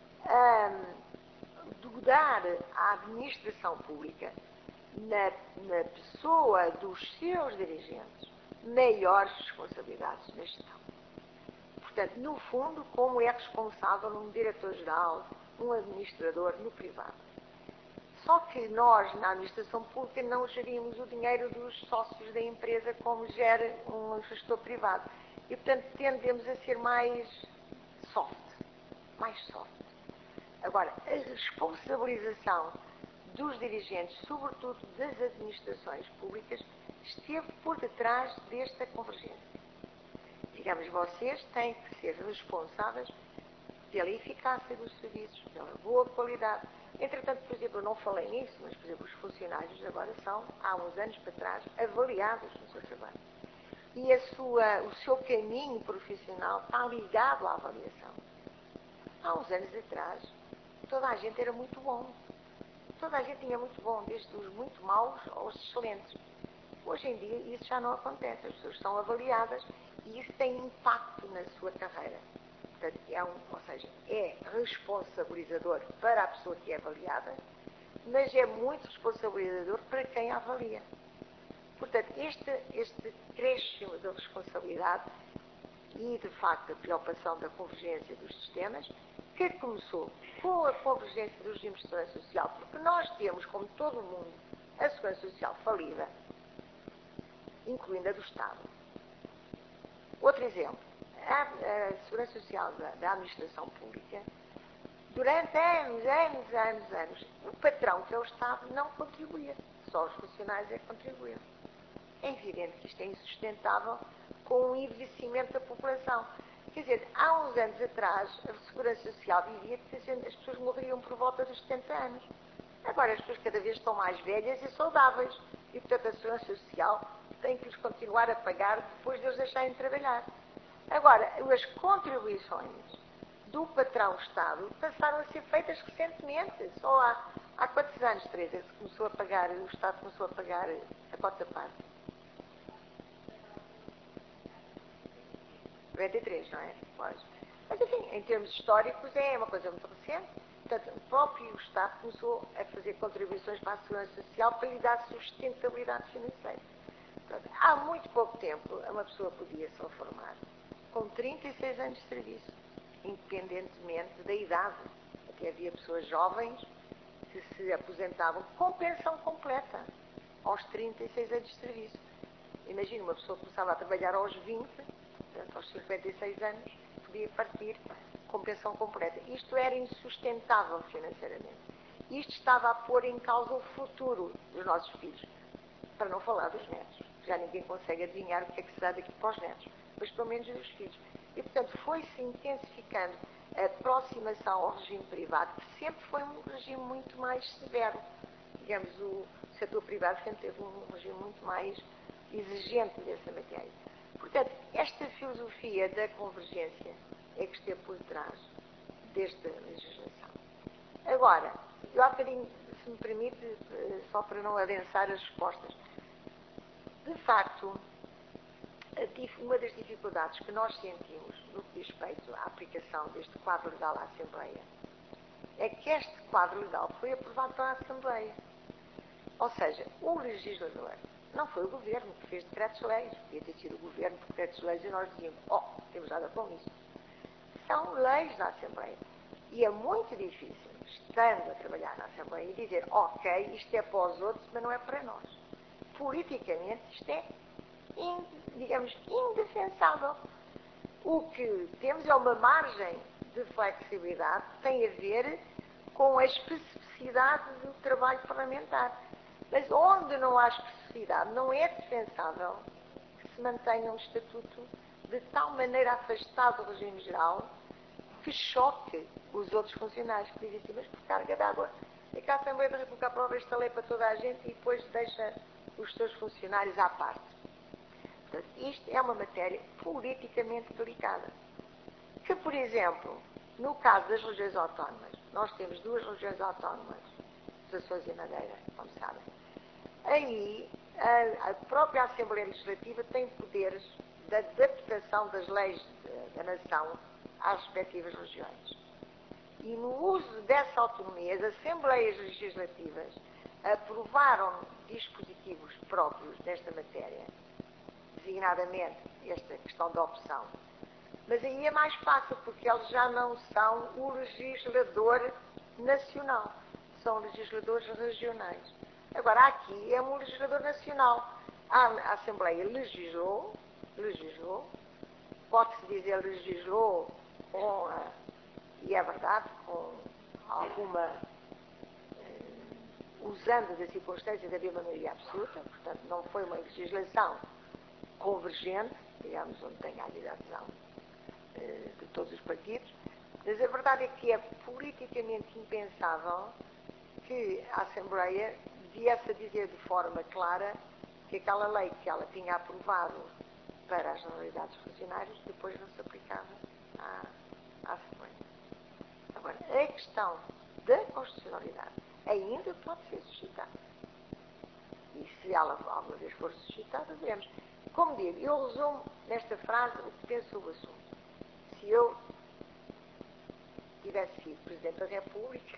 um, dar à administração pública, na, na pessoa dos seus dirigentes, maiores responsabilidades na gestão. Portanto, no fundo, como é responsável um diretor-geral, um administrador no privado. Só que nós, na administração pública, não gerimos o dinheiro dos sócios da empresa como gera um gestor privado. E, portanto, tendemos a ser mais soft. Mais soft. Agora, a responsabilização dos dirigentes, sobretudo das administrações públicas, esteve por detrás desta convergência. Digamos, vocês têm que ser responsáveis pela eficácia dos serviços, pela boa qualidade. Entretanto, por exemplo, eu não falei nisso, mas, por exemplo, os funcionários agora são, há uns anos para trás, avaliados no seu trabalho. E a sua, o seu caminho profissional está ligado à avaliação. Há uns anos atrás, toda a gente era muito bom. Toda a gente tinha muito bom, desde os muito maus aos excelentes. Hoje em dia, isso já não acontece. As pessoas são avaliadas e isso tem impacto na sua carreira. Portanto, é um, ou seja, é responsabilizador para a pessoa que é avaliada, mas é muito responsabilizador para quem a avalia. Portanto, este, este crescimento da responsabilidade e, de facto, a preocupação da convergência dos sistemas, que começou com a convergência dos regimes de segurança social, porque nós temos, como todo o mundo, a segurança social falida, incluindo a do Estado. Outro exemplo, a, a segurança social da, da administração pública, durante anos, anos, anos, anos, o patrão, que é o Estado, não contribuía. Só os funcionários é que contribuíam. É evidente que isto é insustentável com o envelhecimento da população. Quer dizer, há uns anos atrás, a segurança social vivia que as pessoas morriam por volta dos setenta anos. Agora as pessoas cada vez estão mais velhas e saudáveis. E, portanto, a segurança social tem que lhes continuar a pagar depois de eles deixarem de trabalhar. Agora, as contribuições do patrão Estado passaram a ser feitas recentemente. Só há, há quantos anos, Teresa, se começou a pagar, o Estado começou a pagar a cota parte? noventa e três, não é? Pois. Mas, enfim, em termos históricos, é uma coisa muito recente. Portanto, o próprio Estado começou a fazer contribuições para a segurança social para lhe dar sustentabilidade financeira. Portanto, há muito pouco tempo, uma pessoa podia se reformar com trinta e seis anos de serviço, independentemente da idade. Até havia pessoas jovens que se aposentavam com pensão completa aos trinta e seis anos de serviço. Imagina, uma pessoa que começava a trabalhar aos vinte, portanto, aos cinquenta e seis anos, podia partir com pensão completa. Isto era insustentável financeiramente. Isto estava a pôr em causa o futuro dos nossos filhos, para não falar dos netos. Já ninguém consegue adivinhar o que é que se dá daqui para os netos, mas pelo menos dos filhos. E, portanto, foi-se intensificando a aproximação ao regime privado, que sempre foi um regime muito mais severo. Digamos, o setor privado sempre teve um regime muito mais exigente dessa matéria. Portanto, esta filosofia da convergência é que esteve por trás desta legislação. Agora, eu há bocadinho, se me permite, só para não adensar as respostas, de facto, uma das dificuldades que nós sentimos no que diz respeito à aplicação deste quadro legal à Assembleia é que este quadro legal foi aprovado pela Assembleia. Ou seja, o legislador não foi o Governo que fez decretos-leis. Podia ter sido o Governo de decretos-leis e nós dizíamos, oh, temos nada com isso. São leis da Assembleia. E é muito difícil, estando a trabalhar na Assembleia, dizer, ok, isto é para os outros, mas não é para nós. Politicamente, isto é, in, digamos, indefensável. O que temos é uma margem de flexibilidade que tem a ver com a especificidade do trabalho parlamentar. Mas onde não há especificidade, não é dispensável que se mantenha um estatuto de tal maneira afastado do regime geral que choque os outros funcionários que dizem assim, mas por carga d'água é que a Assembleia da República aprova esta lei para toda a gente e depois deixa os seus funcionários à parte. Portanto, isto é uma matéria politicamente delicada. Que, por exemplo, no caso das regiões autónomas, nós temos duas regiões autónomas, os Açores e Madeira, como sabem. Aí, a, a própria Assembleia Legislativa tem poderes de adaptação das leis da nação às respectivas regiões. E no uso dessa autonomia, as Assembleias Legislativas aprovaram dispositivos próprios nesta matéria, designadamente esta questão da opção. Mas aí é mais fácil, porque eles já não são o legislador nacional, são legisladores regionais. Agora, aqui é um legislador nacional. A Assembleia legislou, legislou, pode-se dizer legislou com, a, e é verdade, com alguma, eh, usando da circunstância da maioria absoluta, portanto, não foi uma legislação convergente, digamos, onde tenha havido adesão eh, de todos os partidos, mas a verdade é que é politicamente impensável que a Assembleia viesse a dizer de forma clara que aquela lei que ela tinha aprovado para as generalidades funcionárias depois não se aplicava à, à Assembleia. Agora, a questão da constitucionalidade ainda pode ser suscitada. E se ela alguma vez for suscitada, veremos. Como digo, eu resumo nesta frase o que penso sobre o assunto. Se eu tivesse sido Presidente da República,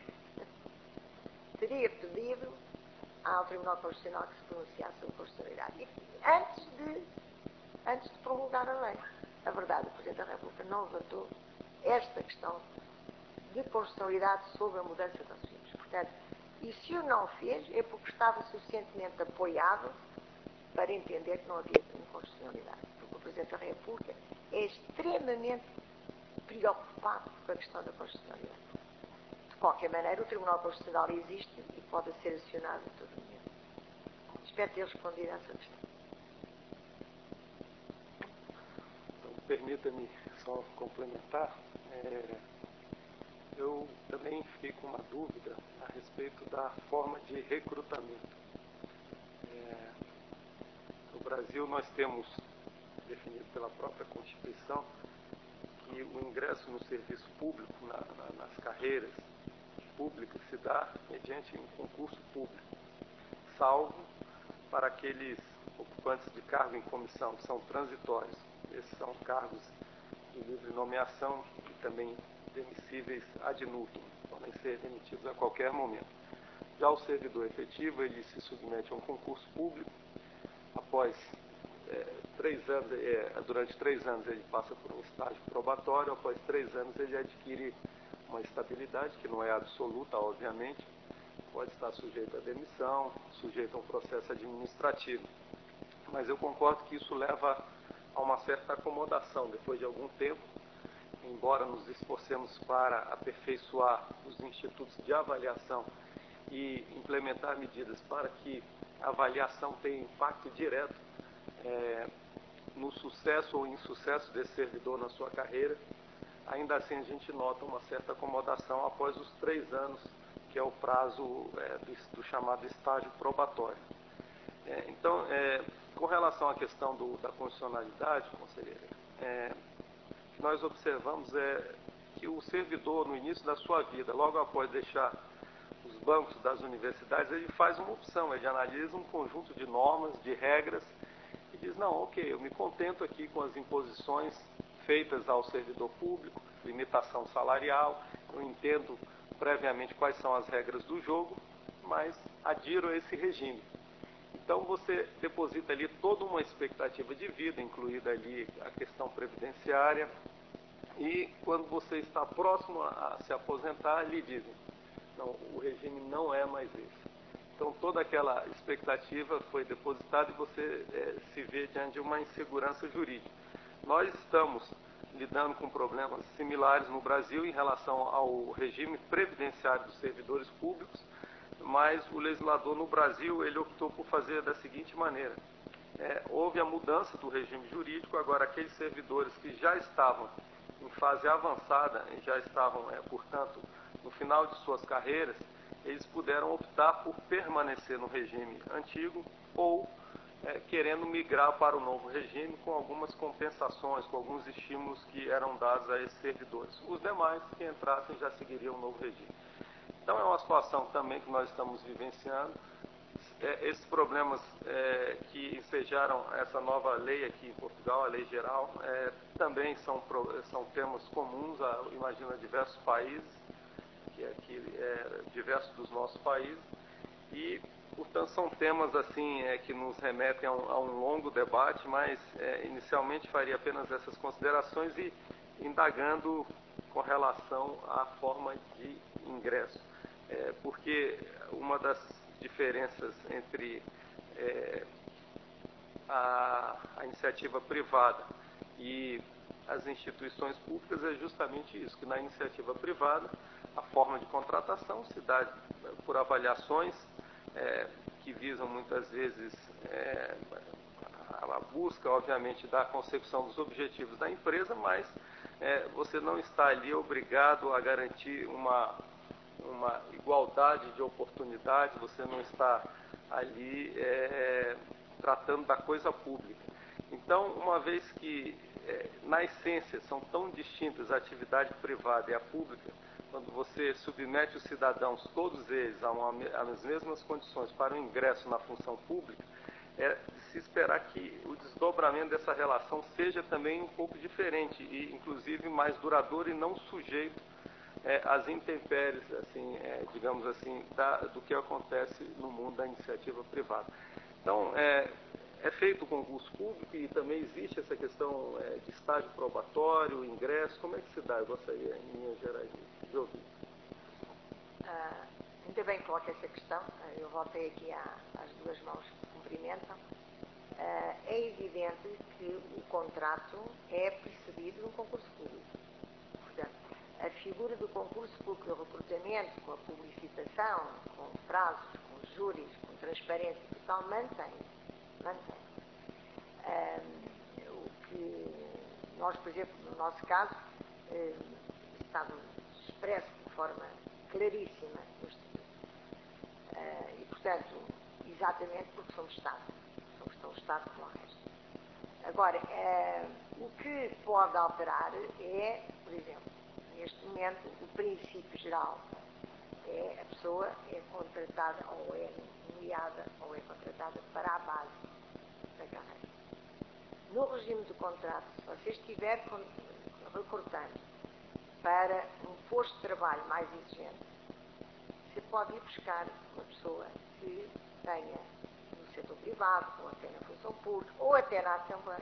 teria pedido ao Tribunal Constitucional que se pronunciasse sobre a constitucionalidade. E antes de, antes de promulgar a lei. A verdade, o Presidente da República não levantou esta questão de constitucionalidade sobre a mudança das regimes. Portanto, e se o não fez, é porque estava suficientemente apoiado para entender que não havia inconstitucionalidade. Porque o Presidente da República é extremamente preocupado com a questão da constitucionalidade. De qualquer maneira, o Tribunal Constitucional existe e pode ser acionado em todo o momento. Espero ter respondido a essa questão. Então, permita-me só complementar. É, eu também fiquei com uma dúvida a respeito da forma de recrutamento. É, no Brasil, nós temos definido pela própria Constituição que o ingresso no serviço público, na, na, nas carreiras públicas, se dá mediante um concurso público, salvo para aqueles ocupantes de cargo em comissão, que são transitórios. Esses são cargos de livre nomeação e também demissíveis ad nutum, podem ser demitidos a qualquer momento. Já o servidor efetivo, ele se submete a um concurso público, após é, três anos, é, durante três anos ele passa por um estágio probatório, após três anos ele adquire uma estabilidade, que não é absoluta, obviamente, pode estar sujeito à demissão, sujeito a um processo administrativo. Mas eu concordo que isso leva a uma certa acomodação depois de algum tempo, embora nos esforcemos para aperfeiçoar os institutos de avaliação e implementar medidas para que a avaliação tenha impacto direto é, no sucesso ou insucesso desse servidor na sua carreira. Ainda assim, a gente nota uma certa acomodação após os três anos, que é o prazo é, do, do chamado estágio probatório. É, então, é, com relação à questão do, da constitucionalidade, conselheira, é, o que nós observamos é que o servidor, no início da sua vida, logo após deixar os bancos das universidades, ele faz uma opção, ele analisa um conjunto de normas, de regras, e diz, não, ok, eu me contento aqui com as imposições feitas ao servidor público, limitação salarial, eu entendo previamente quais são as regras do jogo, mas adiro a esse regime. Então você deposita ali toda uma expectativa de vida, incluída ali a questão previdenciária, e quando você está próximo a se aposentar, lhe dizem, não, o regime não é mais esse. Então toda aquela expectativa foi depositada e você é, se vê diante de uma insegurança jurídica. Nós estamos lidando com problemas similares no Brasil em relação ao regime previdenciário dos servidores públicos. mas o legislador no Brasil ele optou por fazer da seguinte maneira. É, houve a mudança do regime jurídico, agora aqueles servidores que já estavam em fase avançada, já estavam, é, portanto, no final de suas carreiras, eles puderam optar por permanecer no regime antigo ou é, querendo migrar para o novo regime com algumas compensações, com alguns estímulos que eram dados a esses servidores. Os demais que entrassem já seguiriam o novo regime. Então é uma situação também que nós estamos vivenciando. É, esses problemas é, que ensejaram essa nova lei aqui em Portugal, a lei geral, é, também são, são temas comuns, a, imagino, a diversos países, que é aqui, é, diversos dos nossos países, e, portanto, são temas assim é, que nos remetem a um, a um longo debate, mas é, inicialmente faria apenas essas considerações e indagando com relação à forma de ingresso, é, porque uma das diferenças entre é, a, a iniciativa privada e as instituições públicas é justamente isso, que na iniciativa privada a forma de contratação se dá por avaliações é, que visam muitas vezes é, a busca, obviamente, da consecução dos objetivos da empresa, mas é, você não está ali obrigado a garantir uma uma igualdade de oportunidades, você não está ali é, tratando da coisa pública. Então, uma vez que, é, na essência, são tão distintas a atividade privada e a pública, quando você submete os cidadãos, todos eles, a uma, às mesmas condições para o ingresso na função pública, é de se esperar que o desdobramento dessa relação seja também um pouco diferente e, inclusive, mais duradouro e não sujeito É, as intempéries, assim, é, digamos assim, da, do que acontece no mundo da iniciativa privada. Então, é, é feito o concurso público e também existe essa questão é, de estágio probatório, ingresso, como é que se dá? Eu gostaria, em linhas gerais, de ouvir. Ah, ainda bem que coloca essa questão, eu voltei aqui à, às duas mãos que cumprimentam. Ah, é evidente que o contrato é precedido de um concurso público. Portanto, a figura do concurso público de recrutamento, com a publicitação, com prazos, com júris, com transparência total, mantém-se. Mantém. Um, o que nós, por exemplo, no nosso caso, um, estava expresso de forma claríssima no Estatuto. Uh, e, portanto, exatamente porque somos Estado. Somos tão Estado como o resto. Agora, uh, o que pode alterar é, por exemplo, neste momento, o princípio geral é a pessoa é contratada ou é nomeada ou é contratada para a base da carreira. No regime de contrato, se você estiver recortando para um posto de trabalho mais exigente, você pode ir buscar uma pessoa que tenha no setor privado, ou até na função pública, ou até na Assembleia,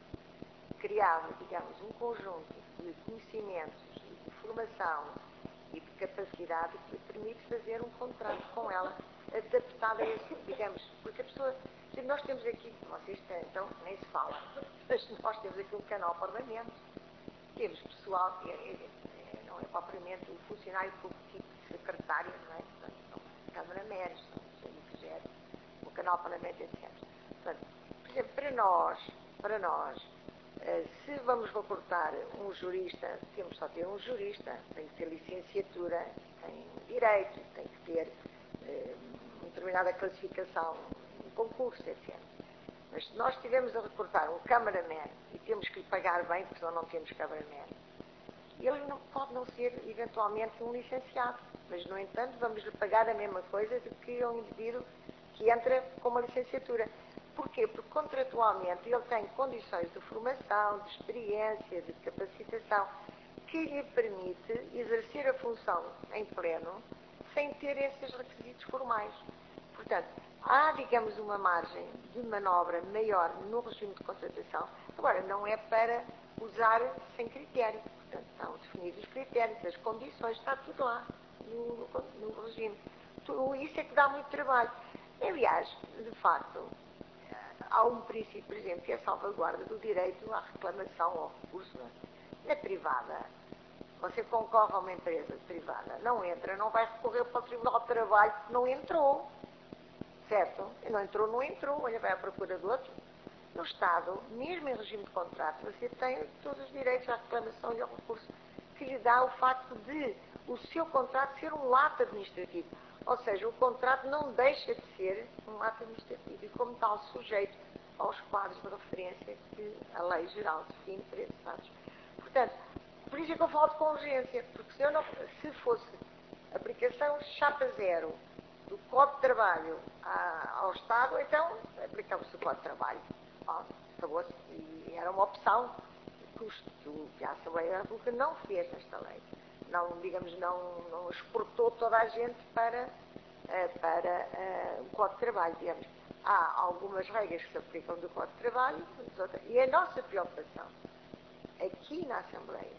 criado, digamos, um conjunto de conhecimentos, de formação e de capacidade que lhe permite fazer um contrato com ela adaptado a esse, digamos, porque a pessoa, nós temos aqui, vocês têm, então nem se fala, mas nós temos aqui um canal parlamento, temos pessoal, é, é, não é propriamente um funcionário público tipo de secretário, não é? Portanto, são cameramentos, são projetos, o canal parlamento, etcétera. Portanto, por exemplo, para nós, para nós, se vamos recortar um jurista, temos só ter um jurista, tem que ter licenciatura, tem direito, tem que ter eh, uma determinada classificação, um concurso, etcétera. Mas se nós estivermos a recortar um cameraman e temos que lhe pagar bem, porque senão não temos cameraman, ele não, pode não ser eventualmente um licenciado, mas no entanto vamos lhe pagar a mesma coisa do que um indivíduo que entra com uma licenciatura. Porquê? Porque contratualmente ele tem condições de formação, de experiência, de capacitação, que lhe permite exercer a função em pleno sem ter esses requisitos formais. Portanto, há, digamos, uma margem de manobra maior no regime de contratação. Agora, não é para usar sem critério. Portanto, estão definidos os critérios, as condições, está tudo lá no, no, no regime. Isso é que dá muito trabalho. Aliás, de facto, há um princípio, por exemplo, que é a salvaguarda do direito à reclamação, ao recurso. Na privada, Você concorre a uma empresa privada, não entra, não vai recorrer para o Tribunal de Trabalho porque não entrou. Certo? E não entrou, não entrou, olha, vai à procura do outro. No Estado, mesmo em regime de contrato, você tem todos os direitos à reclamação e ao recurso que lhe dá o facto de o seu contrato ser um ato administrativo. Ou seja, o contrato não deixa de ser um ato administrativo e, como tal, sujeito aos quadros de referência que a Lei Geral define para esses atos. Portanto, por isso é que eu falo de convergência, porque se, eu não, se fosse aplicação chapa zero do Código de Trabalho ao Estado, então aplicava-se o Código de Trabalho. Ó, acabou-se. E era uma opção que a Assembleia da República não fez nesta lei. Não, digamos, não, não exportou toda a gente para, para uh, o Código de Trabalho, digamos. Há algumas regras que se aplicam do Código de Trabalho, e a nossa preocupação aqui na Assembleia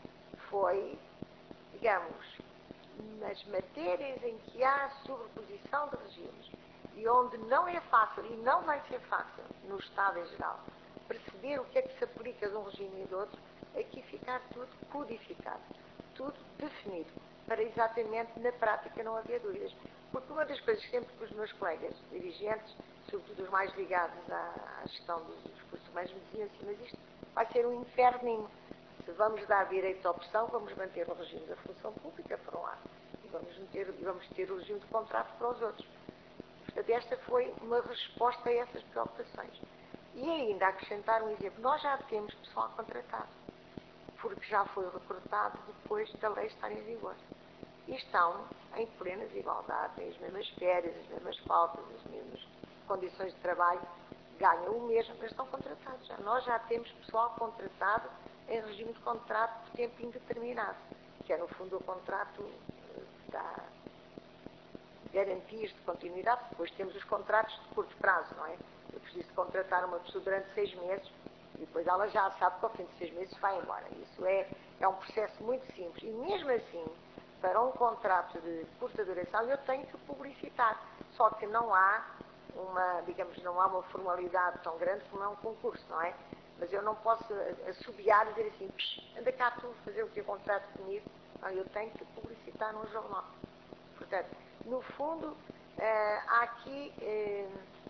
foi, digamos, nas matérias em que há sobreposição de regimes e onde não é fácil, e não vai ser fácil, no Estado em geral, perceber o que é que se aplica de um regime e do outro, aqui ficar tudo codificado, tudo definido, para exatamente na prática não haver dúvidas. Porque uma das coisas que sempre que os meus colegas dirigentes, sobretudo os mais ligados à, à gestão dos recursos humanos, me diziam assim, mas isto vai ser um inferninho. Se vamos dar direito à opção, vamos manter o regime da função pública para um lado e vamos, meter, vamos ter o regime de contrato para os outros. Portanto, esta foi uma resposta a essas preocupações. E ainda acrescentar um exemplo, nós já temos pessoal contratado, porque já foi recrutado depois da lei estar em vigor. E estão em plena desigualdade, têm as mesmas férias, as mesmas faltas, as mesmas condições de trabalho, ganham o mesmo, mas estão contratados já. Nós já temos pessoal contratado em regime de contrato por tempo indeterminado, que é no fundo o contrato da garantias de continuidade. Depois temos os contratos de curto prazo, não é? Eu preciso contratar uma pessoa durante seis meses e depois ela já sabe que ao fim de seis meses vai embora. Isso é, é um processo muito simples. E mesmo assim, para um contrato de curta duração, eu tenho que publicitar. Só que não há uma, digamos, não há uma formalidade tão grande como é um concurso, não é? Mas eu não posso assobiar e dizer assim, anda cá tu fazer o teu contrato comigo. Não, eu tenho que publicitar num jornal. Portanto, no fundo, eh, há aqui eh,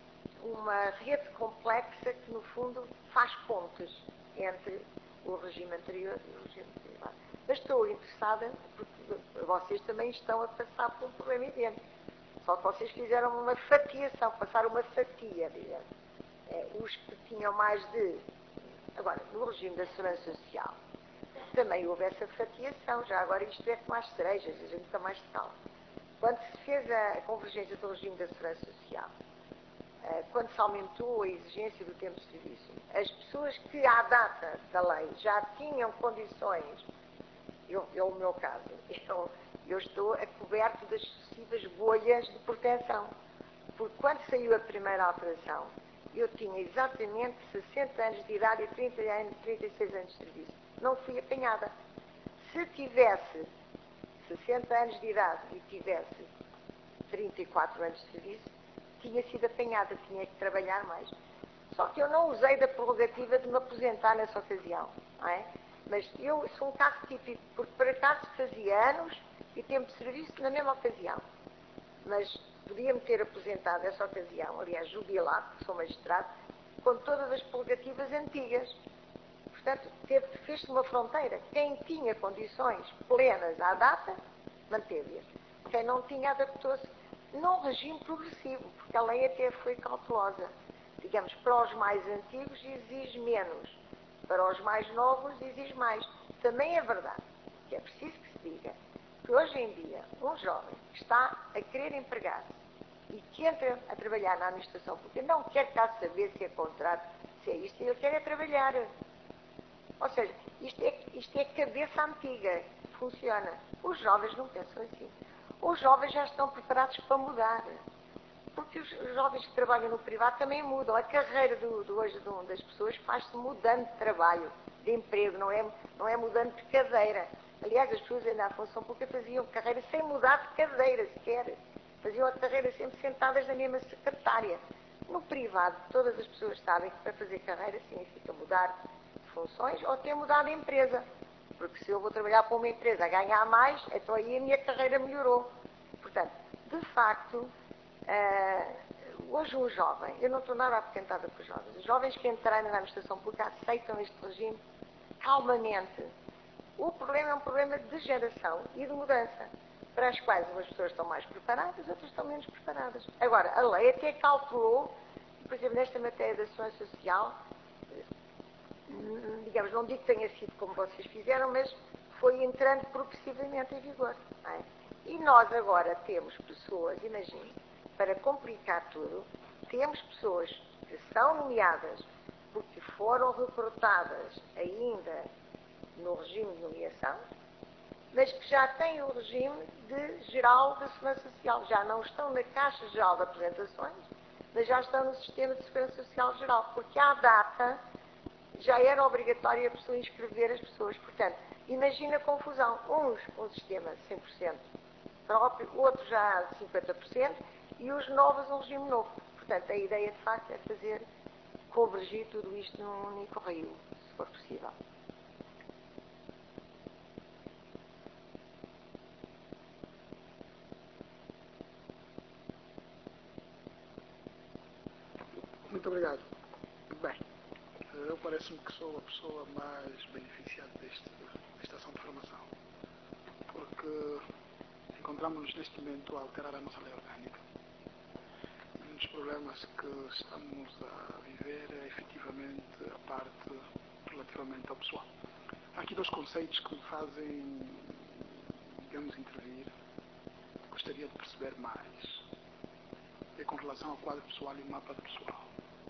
uma rede complexa que, no fundo, faz pontes entre o regime anterior e o regime privado. Mas estou interessada, porque vocês também estão a passar por um problema idêntico. Só que vocês fizeram uma fatiação, passaram uma fatia, digamos. Eh, os que tinham mais de... Agora, no regime da Segurança Social, também houve essa fatiação. Já agora isto é como as cerejas, a gente nunca mais se calma. Quando se fez a convergência do regime da Segurança Social, quando se aumentou a exigência do tempo de serviço, as pessoas que à data da lei já tinham condições, eu, eu no meu caso, eu, eu estou a coberto das sucessivas bolhas de proteção, porque quando saiu a primeira alteração, eu tinha exatamente sessenta anos de idade e trinta anos, trinta e seis anos de serviço. Não fui apanhada. Se tivesse sessenta anos de idade e tivesse trinta e quatro anos de serviço, tinha sido apanhada, tinha que trabalhar mais. Só que eu não usei da prerrogativa de me aposentar nessa ocasião, não é? Mas eu sou um caso típico, porque por acaso fazia anos e tempo de serviço na mesma ocasião. Mas podia-me ter aposentado nessa ocasião, aliás, jubilado, porque sou magistrado, com todas as prerrogativas antigas. Portanto, fez-se uma fronteira. Quem tinha condições plenas à data, manteve-as. Quem não tinha, adaptou-se num regime progressivo, porque a lei até foi cautelosa. Digamos, para os mais antigos exige menos, para os mais novos exige mais. Também é verdade, que é preciso que se diga, que hoje em dia, um jovem que está a querer empregar-se e que entra a trabalhar na administração pública, não quer cá saber se é contrato, se é isto, ele quer é trabalhar. Ou seja, isto é, isto é cabeça antiga, funciona. Os jovens não pensam assim. Os jovens já estão preparados para mudar. Porque os, os jovens que trabalham no privado também mudam. A carreira do, do hoje do, das pessoas faz-se mudando de trabalho, de emprego, não é, não é mudando de cadeira. Aliás, as pessoas ainda na função pública faziam carreira sem mudar de cadeira sequer. Faziam a carreira sempre sentadas na mesma secretária. No privado, todas as pessoas sabem que para fazer carreira significa mudar funções ou ter mudado de empresa. porque se eu vou trabalhar para uma empresa a ganhar mais, então aí a minha carreira melhorou. Portanto, de facto, uh, hoje um jovem, eu não estou nada apoquentada com os jovens, os jovens que entraram na administração pública aceitam este regime calmamente. O problema é um problema de geração e de mudança, para as quais umas pessoas estão mais preparadas, outras estão menos preparadas. Agora, a lei até calculou, por exemplo, nesta matéria da segurança social, digamos, não digo que tenha sido como vocês fizeram, mas foi entrando progressivamente em vigor. Não é? E nós agora temos pessoas, imagine, para complicar tudo, temos pessoas que são nomeadas porque foram recrutadas ainda no regime de nomeação, mas que já têm o regime de geral da Segurança Social. Já não estão na Caixa Geral de Apresentações, mas já estão no Sistema de Segurança Social Geral, porque à data já era obrigatório a pessoa inscrever as pessoas. Portanto, imagina a confusão. Uns com o sistema cem por cento próprio, outros já cinquenta por cento, e os novos um regime novo. Portanto, a ideia de facto é fazer convergir tudo isto num único rio, se for possível. Muito obrigado. Bem, eu parece-me que sou a pessoa mais beneficiada deste, desta ação de formação, porque encontramos-nos neste momento a alterar a nossa lei orgânica. Um dos problemas que estamos a viver é efetivamente a parte relativamente ao pessoal. Há aqui dois conceitos que me fazem, digamos, intervir. Gostaria de perceber mais. É com relação ao quadro pessoal e o mapa do pessoal.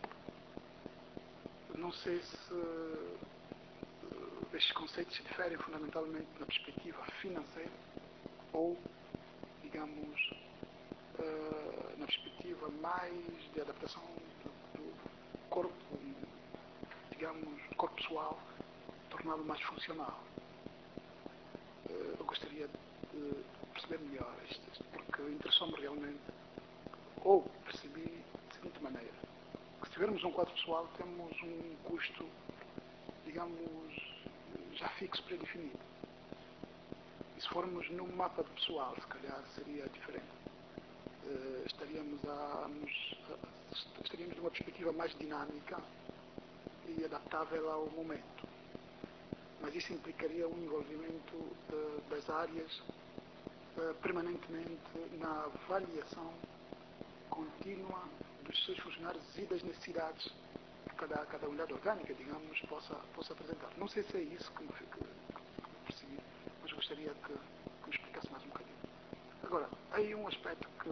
Não sei se uh, estes conceitos se diferem fundamentalmente na perspectiva financeira ou, digamos, uh, na perspectiva mais de adaptação do, do corpo, digamos, corpo pessoal, torná-lo mais funcional. Uh, eu gostaria de perceber melhor isto, porque interessou-me realmente, ou percebi de seguinte maneira. Se tivermos um quadro pessoal, temos um custo, digamos, já fixo, predefinido. E se formos num mapa de pessoal, se calhar seria diferente. Uh, estaríamos, a, nos, a, estaríamos numa perspectiva mais dinâmica e adaptável ao momento. Mas isso implicaria um envolvimento uh, das áreas uh, permanentemente na avaliação contínua dos seus funcionários e das necessidades que cada, cada unidade orgânica, digamos, possa, possa apresentar. Não sei se é isso que me, que, que me percebi, mas gostaria que, que me explicasse mais um bocadinho. Agora, há aí um aspecto que,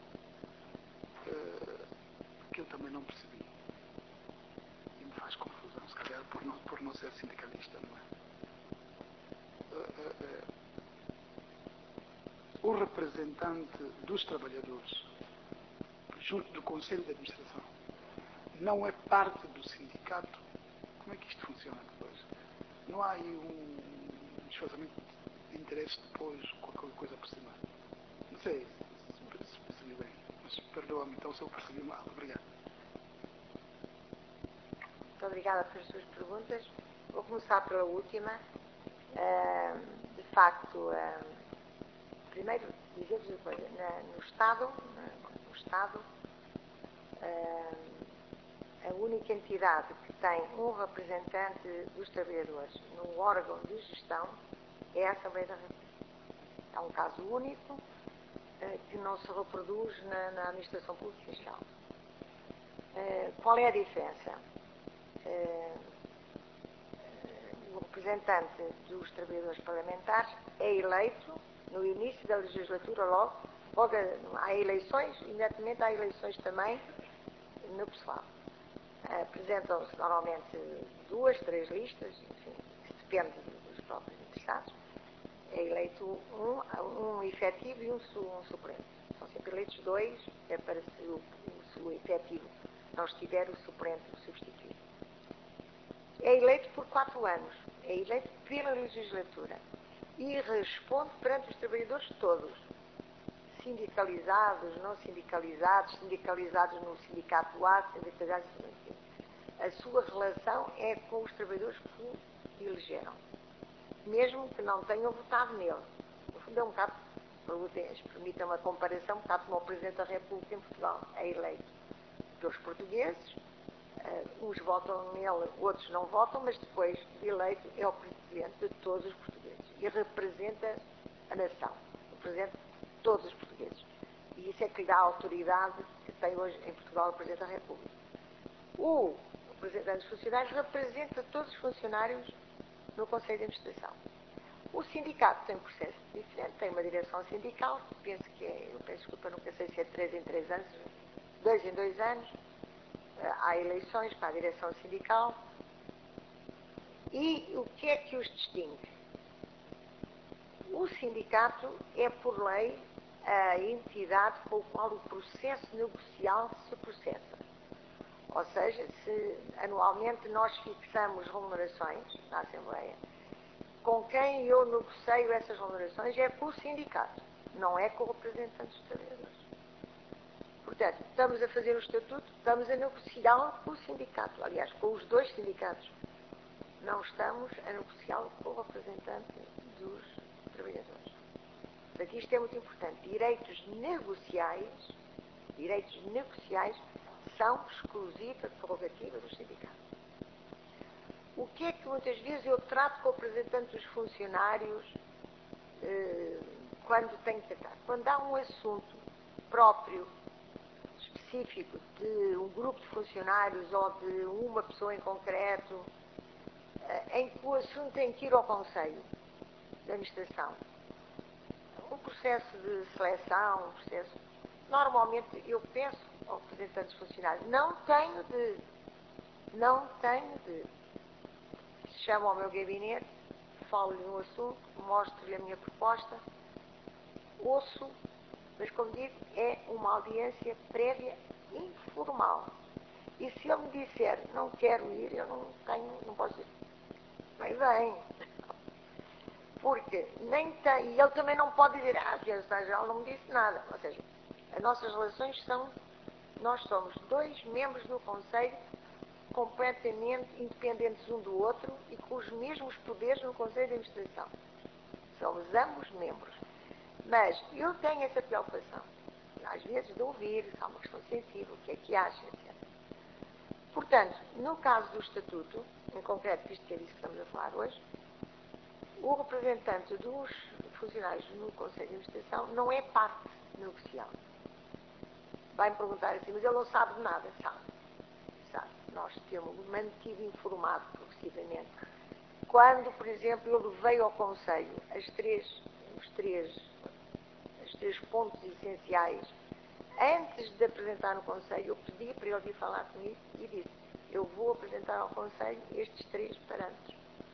uh, que eu também não percebi e me faz confusão, se calhar por não, por não ser sindicalista, não é? Uh, uh, uh, o representante dos trabalhadores junto do Conselho de Administração, não é parte do sindicato. Como é que isto funciona depois? Não há aí um desfazamento de interesse depois com aquela coisa por cima? Não sei se, se percebi bem, mas perdoa-me então se eu percebi mal. Obrigado. Muito obrigada pelas suas perguntas. Vou começar pela última. Uh, de facto, uh, primeiro dizer-vos uma coisa. Na, no Estado, na, no Estado, a única entidade que tem um representante dos trabalhadores no órgão de gestão é a Assembleia da República. É um caso único que não se reproduz na, na administração pública geral. Qual é a diferença? O representante dos trabalhadores parlamentares é eleito no início da legislatura, logo, logo há eleições, imediatamente há eleições também no pessoal. Apresentam-se normalmente duas, três listas, enfim, depende dos próprios interessados. É eleito um, um efetivo e um, um suplente. São sempre eleitos dois, é para se o, se o efetivo não estiver, o suplente o substituir. É eleito por quatro anos, é eleito pela legislatura e responde perante os trabalhadores todos. Sindicalizados, não sindicalizados, sindicalizados no sindicato A, sindicalizados no sindicato. A sua relação é com os trabalhadores que o elegeram. mesmo que não tenham votado nele. No fundo é um bocado, permitam uma comparação, um bocado como o Presidente da República em Portugal é eleito pelos portugueses, uh, uns votam nele, outros não votam, mas depois de eleito é o Presidente de todos os portugueses e representa a nação, representa todos os portugueses. E isso é que lhe dá a autoridade que tem hoje em Portugal o Presidente da República. O representante dos funcionários representa todos os funcionários no Conselho de Administração. O sindicato tem um processo diferente, tem uma direção sindical, penso que é, eu peço desculpa, nunca sei se é três em três anos, dois em dois anos, há eleições para a direção sindical. E o que é que os distingue? O sindicato é, por lei, a entidade com a qual o processo negocial se processa. Ou seja, se anualmente nós fixamos remunerações na Assembleia, com quem eu negocio essas remunerações é com o sindicato, não é com o representante dos trabalhadores. Portanto, estamos a fazer o estatuto, estamos a negociá-lo com o sindicato, aliás, com os dois sindicatos. Não estamos a negociá-lo com o representante dos trabalhadores. Portanto, isto é muito importante. Direitos negociais, direitos negociais são exclusiva prerrogativa dos sindicatos. O que é que muitas vezes eu trato com o representante dos funcionários eh, quando tenho que tratar? Quando há um assunto próprio, específico, de um grupo de funcionários ou de uma pessoa em concreto, eh, em que o assunto tem que ir ao Conselho de Administração, um processo de seleção, um processo... Normalmente eu peço ao representante dos funcionários, não tenho de, não tenho de... Chamo ao meu gabinete, falo-lhe um assunto, mostro-lhe a minha proposta, ouço, mas como digo, é uma audiência prévia informal. E se ele me disser, não quero ir, eu não tenho, não posso ir. Bem, bem. Porque nem tem, e ele também não pode dizer, ah, a Secretária-Geral não me disse nada. Ou seja, as nossas relações são, nós somos dois membros do Conselho completamente independentes um do outro e com os mesmos poderes no Conselho de Administração. Somos ambos membros. Mas eu tenho essa preocupação, às vezes, de ouvir, se há uma questão sensível, o que é que acha, etcétera. Portanto, no caso do Estatuto, em concreto, visto que é disso que estamos a falar hoje, o representante dos funcionários no Conselho de Administração não é parte negocial. Vai-me perguntar assim, mas ele não sabe de nada, sabe? Sabe? Nós temos mantido informado progressivamente. Quando, por exemplo, eu levei ao Conselho as três, os três, os três pontos essenciais, antes de apresentar no Conselho, eu pedi para ele vir falar comigo e disse, eu vou apresentar ao Conselho estes três parâmetros.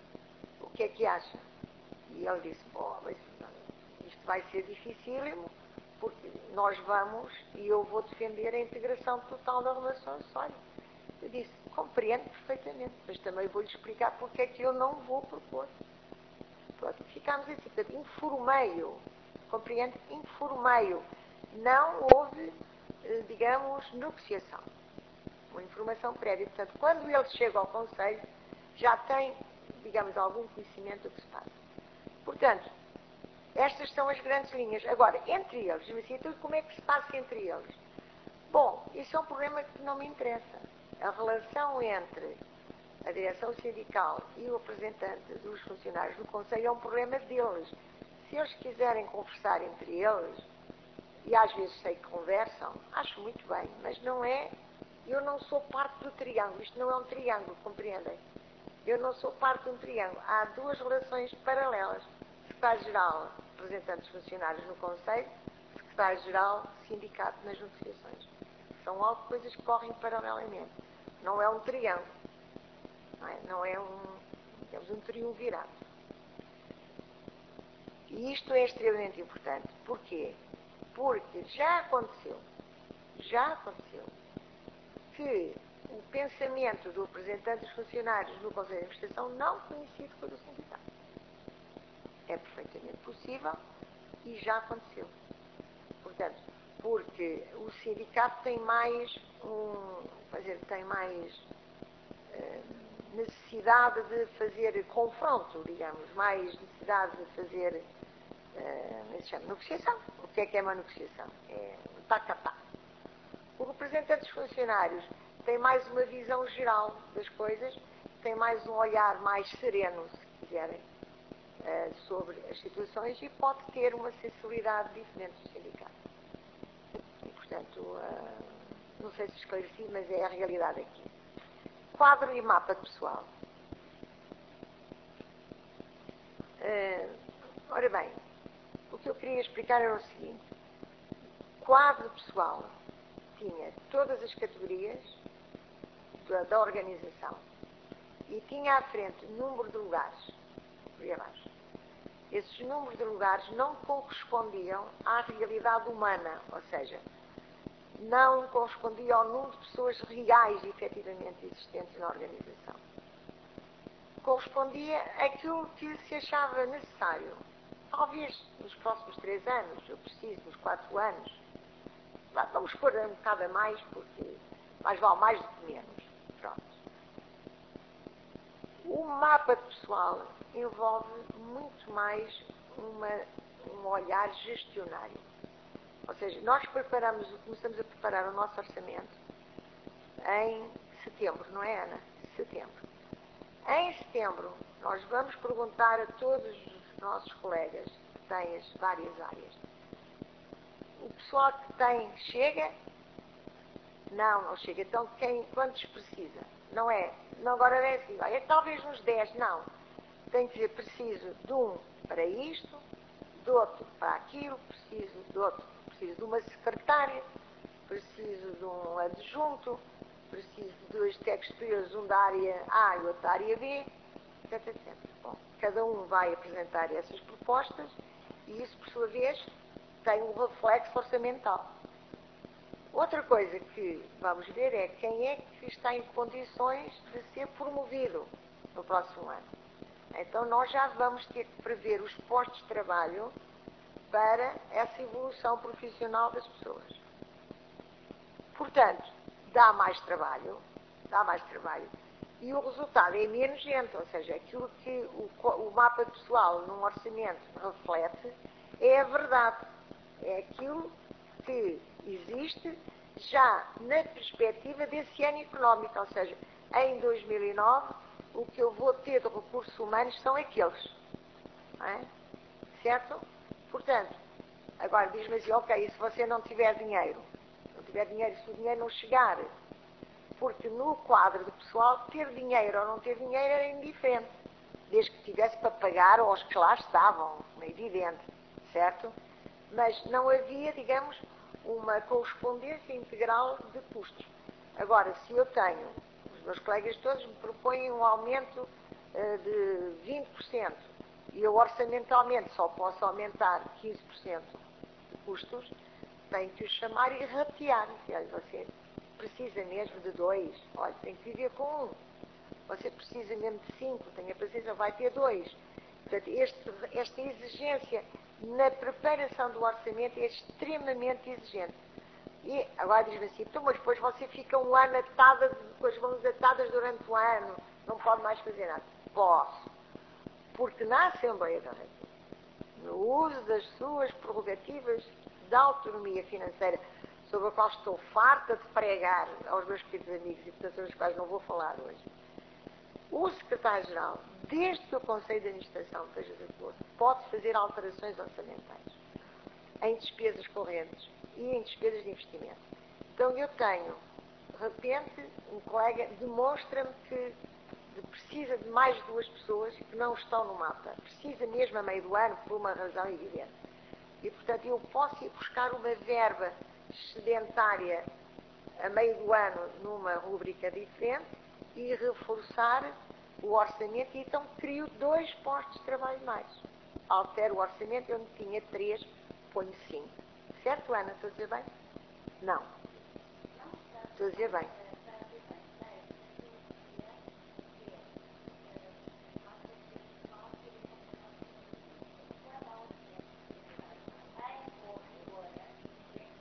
O que é que acha? E ele disse, bom, mas isto vai ser dificílimo, porque nós vamos, e eu vou defender a integração total da relação acessória. Eu disse, compreendo perfeitamente, mas também vou-lhe explicar porque é que eu não vou propor. Pronto, ficámos assim, portanto, informei-o, compreende? Informei-o. Não houve, digamos, negociação. Uma informação prévia. Portanto, quando ele chega ao Conselho, já tem, digamos, algum conhecimento do que se passa. Portanto, estas são as grandes linhas. Agora, entre eles, assim, então, como é que se passa entre eles? Bom, isso é um problema que não me interessa. A relação entre a direção sindical e o representante dos funcionários do Conselho é um problema deles. Se eles quiserem conversar entre eles, e às vezes sei que conversam, acho muito bem, mas não é, eu não sou parte do triângulo, isto não é um triângulo, compreendem? Eu não sou parte de um triângulo, há duas relações paralelas, secretário-geral, representantes funcionários no Conselho, secretário-geral, sindicato nas negociações. São algo, coisas que correm paralelamente. Não é um triângulo. Não é, não é um, digamos, um triunvirato. E isto é extremamente importante. Porquê? Porque já aconteceu, já aconteceu, que o pensamento do representante dos funcionários no Conselho de Administração não coincide com o do sindicato. É perfeitamente possível e já aconteceu. Portanto, porque o sindicato tem mais um, quer dizer, tem mais, necessidade de fazer confronto, digamos, mais necessidade de fazer, uh, como se chama, negociação. O que é que é uma negociação? É um tá-tá-tá. O representante dos funcionários tem mais uma visão geral das coisas, tem mais um olhar mais sereno, se quiserem, uh, sobre as situações e pode ter uma sensibilidade diferente do sindicato. E, portanto, uh, não sei se esclareci, mas é a realidade aqui. Quadro e mapa pessoal. Uh, ora bem, o que eu queria explicar era o seguinte. Quadro pessoal tinha todas as categorias da, da organização e tinha à frente número de lugares, por aí abaixo. Esses números de lugares não correspondiam à realidade humana, ou seja, não correspondia ao número de pessoas reais efetivamente existentes na organização. Correspondia àquilo que se achava necessário. Talvez nos próximos três anos, eu preciso, nos quatro anos. Vamos pôr um bocado a mais, porque mais vale mais do que menos. Pronto. O mapa pessoal envolve muito mais uma, um olhar gestionário. Ou seja, nós preparamos, começamos a preparar o nosso orçamento em setembro, não é, Ana? Setembro. Em setembro, nós vamos perguntar a todos os nossos colegas que têm as várias áreas. O pessoal que tem, chega? Não, não chega. Então, quem, quantos precisa? Não é? Não, agora é assim. É talvez uns dez, não. Tem que dizer, preciso de um para isto, de outro para aquilo, preciso de outro. Preciso de uma secretária, preciso de um adjunto, preciso de dois técnicos superiores, um da área A e outro da área B, etcétera, etcétera. Bom, cada um vai apresentar essas propostas e isso, por sua vez, tem um reflexo orçamental. Outra coisa que vamos ver é quem é que está em condições de ser promovido no próximo ano. Então, nós já vamos ter que prever os postos de trabalho para essa evolução profissional das pessoas. Portanto, dá mais trabalho, dá mais trabalho, e o resultado é menos gente, ou seja, aquilo que o, o mapa pessoal num orçamento reflete é a verdade, é aquilo que existe já na perspectiva desse ano económico, ou seja, em dois mil e nove, o que eu vou ter de recursos humanos são aqueles, não é? Certo? Portanto, agora diz-me assim, ok, e se você não tiver dinheiro? Não tiver dinheiro, se o dinheiro não chegar? Porque no quadro do pessoal, ter dinheiro ou não ter dinheiro era indiferente, desde que tivesse para pagar aos que lá estavam, como é evidente, certo? Mas não havia, digamos, uma correspondência integral de custos. Agora, se eu tenho, os meus colegas todos me propõem um aumento uh, de vinte por cento, e eu orçamentalmente só posso aumentar quinze por cento de custos, tenho que os chamar e ratear. Olha, você precisa mesmo de dois, olha, tem que viver com um. Você precisa mesmo de cinco, tenha paciência, vai ter dois. Portanto, este, esta exigência na preparação do orçamento é extremamente exigente. E agora diz-me assim, então, mas depois você fica um ano atada, com as mãos atadas durante um ano, não pode mais fazer nada. Posso. Porque na Assembleia da República, no uso das suas prerrogativas da autonomia financeira, sobre a qual estou farta de pregar aos meus queridos amigos e portanto sobre os quais não vou falar hoje, o secretário-geral, desde que o Conselho de Administração esteja de acordo, pode fazer alterações orçamentais em despesas correntes e em despesas de investimento. Então eu tenho, de repente, um colega demonstra-me que precisa de mais duas pessoas que não estão no mapa. Precisa mesmo a meio do ano, por uma razão evidente. E, portanto, eu posso ir buscar uma verba excedentária a meio do ano numa rúbrica diferente e reforçar o orçamento e então crio dois postos de trabalho mais. Altero o orçamento, eu tinha três, ponho cinco. Certo, Ana? Estou a dizer bem? Não. Estou a dizer bem.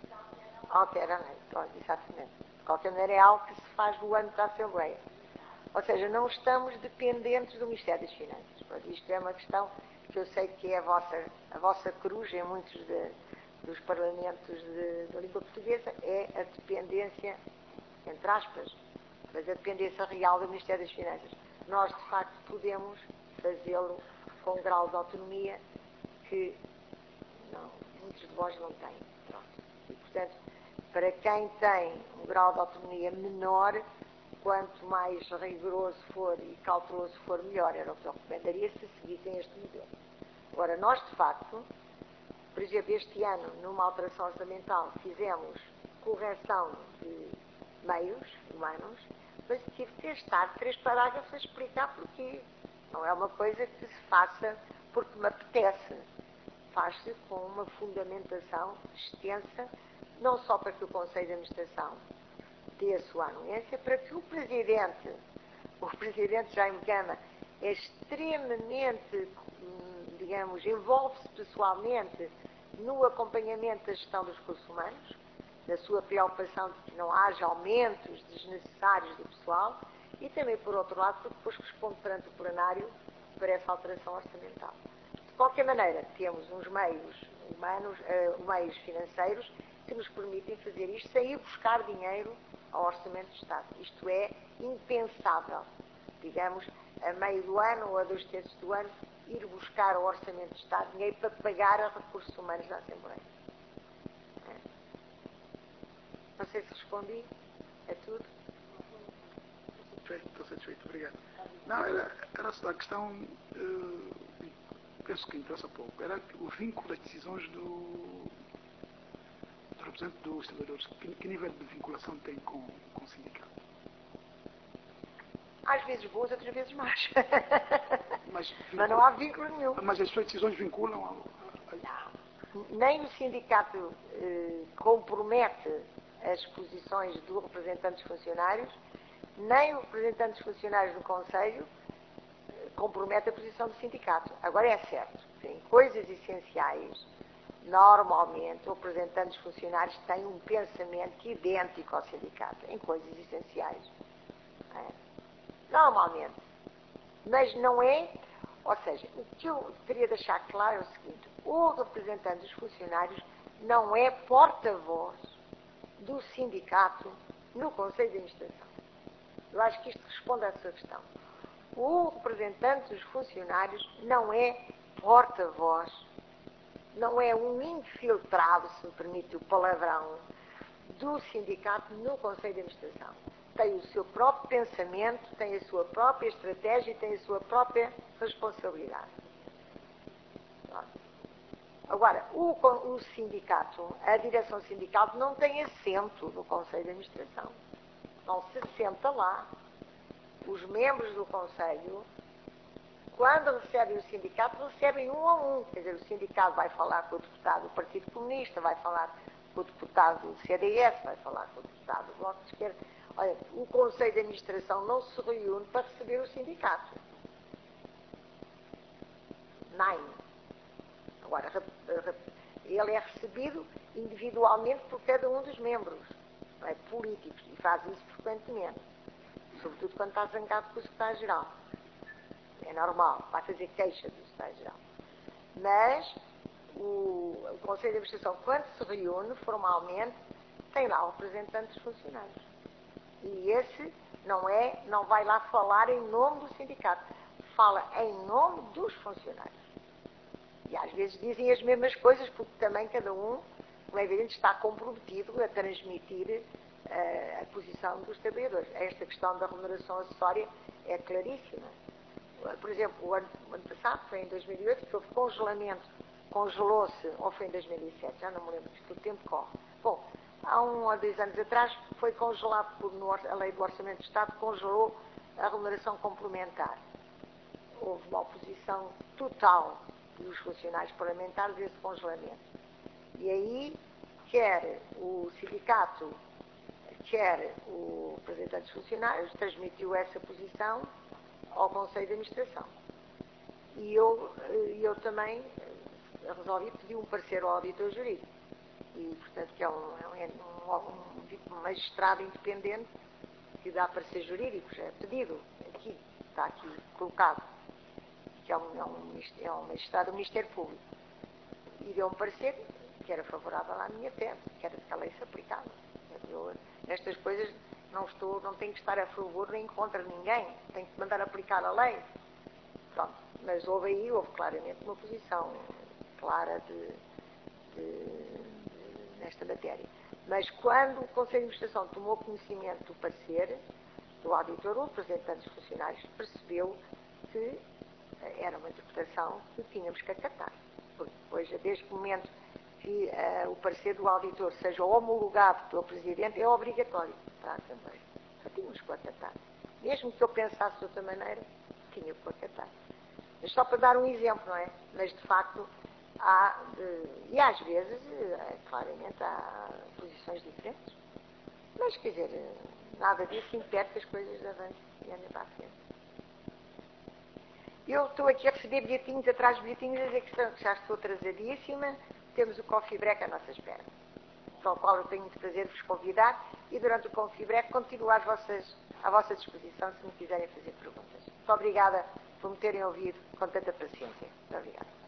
Altera a lei, pronto, exatamente. De qualquer maneira é algo que se faz do ano da Assembleia. Ou seja, não estamos dependentes do Ministério das Finanças. Pronto, isto é uma questão que eu sei que é a vossa, a vossa cruz em muitos de, dos parlamentos de, da língua portuguesa, é a dependência, entre aspas, mas a dependência real do Ministério das Finanças. Nós, de facto, podemos fazê-lo com um grau de autonomia que não, muitos de vós não têm. Pronto. E, portanto, para quem tem um grau de autonomia menor, quanto mais rigoroso for e cauteloso for, melhor. Era o que eu recomendaria se seguissem este modelo. Agora, nós, de facto, por exemplo, este ano, numa alteração orçamental, fizemos correção de meios humanos, mas tive que gastar três parágrafos a explicar porquê. Não é uma coisa que se faça porque me apetece. Faz-se com uma fundamentação extensa, não só para que o Conselho de Administração dê a sua anuência, para que o Presidente, o Presidente Jaime Gama, é extremamente, digamos, envolve-se pessoalmente no acompanhamento da gestão dos recursos humanos, da sua preocupação de que não haja aumentos desnecessários do pessoal, e também, por outro lado, porque depois responde perante o plenário para essa alteração orçamental. De qualquer maneira, temos uns meios humanos, uh, meios financeiros, que nos permitem fazer isto sem ir buscar dinheiro ao Orçamento de Estado. Isto é impensável, digamos, a meio do ano ou a dois terços do ano, ir buscar ao Orçamento de Estado dinheiro para pagar a recursos humanos da Assembleia. É. Não sei se respondi a tudo. Satisfeito, estou satisfeito, obrigado. Não, era, era só a questão, uh, penso que interessa pouco, era o vínculo das decisões do, do representante dos trabalhadores. Que, que nível de vinculação tem com, com o sindicato? Às vezes boas, outras vezes más. Mas, mas não há vínculo nenhum. Mas as suas decisões vinculam ao... Não. Nem o sindicato eh, compromete as posições do representante dos funcionários, nem o representante dos funcionários do Conselho eh, compromete a posição do sindicato. Agora é certo, em coisas essenciais, normalmente o representante dos funcionários tem um pensamento idêntico ao sindicato, em coisas essenciais. Não é? Normalmente. Mas não é, ou seja, o que eu queria deixar claro é o seguinte: o representante dos funcionários não é porta-voz do sindicato no Conselho de Administração. Eu acho que isto responde à sua questão. O representante dos funcionários não é porta-voz, não é um infiltrado, se me permite o palavrão, do sindicato no Conselho de Administração. Tem o seu próprio pensamento, tem a sua própria estratégia e tem a sua própria responsabilidade. Agora, o, o sindicato, a direção sindical não tem assento no Conselho de Administração. Não se senta lá. Os membros do Conselho, quando recebem o sindicato, recebem um a um. Quer dizer, o sindicato vai falar com o deputado do Partido Comunista, vai falar com o deputado do C D S, vai falar com o deputado do Bloco de Esquerda. Olha, o Conselho de Administração não se reúne para receber o sindicato. Nem. Agora, ele é recebido individualmente por cada um dos membros, não é, políticos, e faz isso frequentemente. Sobretudo quando está zangado com o secretário-geral. É normal, vai fazer queixa do secretário-geral. Mas o, o Conselho de Administração, quando se reúne formalmente, tem lá o representante dos funcionários. E esse não, é, não vai lá falar em nome do sindicato, fala em nome dos funcionários. E às vezes dizem as mesmas coisas, porque também cada um, como é evidente, está comprometido a transmitir uh, a posição dos trabalhadores. Esta questão da remuneração acessória é claríssima. Por exemplo, o ano, o ano passado, foi em dois mil e oito, que houve congelamento, congelou-se, ou foi em dois mil e sete, já não me lembro, porque o tempo corre. Bom, há um ou dois anos atrás, foi congelado, por, no, a lei do Orçamento de Estado congelou a remuneração complementar. Houve uma oposição total dos funcionários parlamentares a esse congelamento. E aí, quer o sindicato, quer o representante dos funcionários, transmitiu essa posição ao Conselho de Administração. E eu, eu também resolvi pedir um parecer ao auditor jurídico. E, portanto, que é um, é um, um, um magistrado independente que dá para ser jurídicos, é pedido, aqui, está aqui colocado, que é um, é um, é um magistrado do Ministério Público, e deu um parecer que era favorável à minha tese, que era que a lei se aplicava. Eu, nestas coisas, não, estou, não tenho que estar a favor nem contra ninguém, tenho que mandar aplicar a lei. Pronto, mas houve aí, houve claramente uma posição clara de, de, de, nesta matéria. Mas quando o Conselho de Administração tomou conhecimento do parecer do auditor ou representante dos funcionários, percebeu que era uma interpretação que tínhamos que acatar. Porque depois, desde o momento que uh, o parecer do auditor seja homologado pelo Presidente, é obrigatório para a Assembleia. Só tínhamos que acatar. Mesmo que eu pensasse de outra maneira, tinha que acatar. Mas só para dar um exemplo, não é? Mas, de facto, há, de, e às vezes, é, claramente, há posições diferentes. Mas, quer dizer, nada disso impede que as coisas avancem e andem para a frente. Eu estou aqui a receber bilhetinhos atrás de bilhetinhos a dizer que já estou atrasadíssima. Temos o Coffee Break à nossa espera, para o qual eu tenho muito prazer de vos convidar e durante o Coffee Break continuo às vossas, à vossa disposição se me quiserem fazer perguntas. Muito obrigada por me terem ouvido com tanta paciência. Muito obrigada.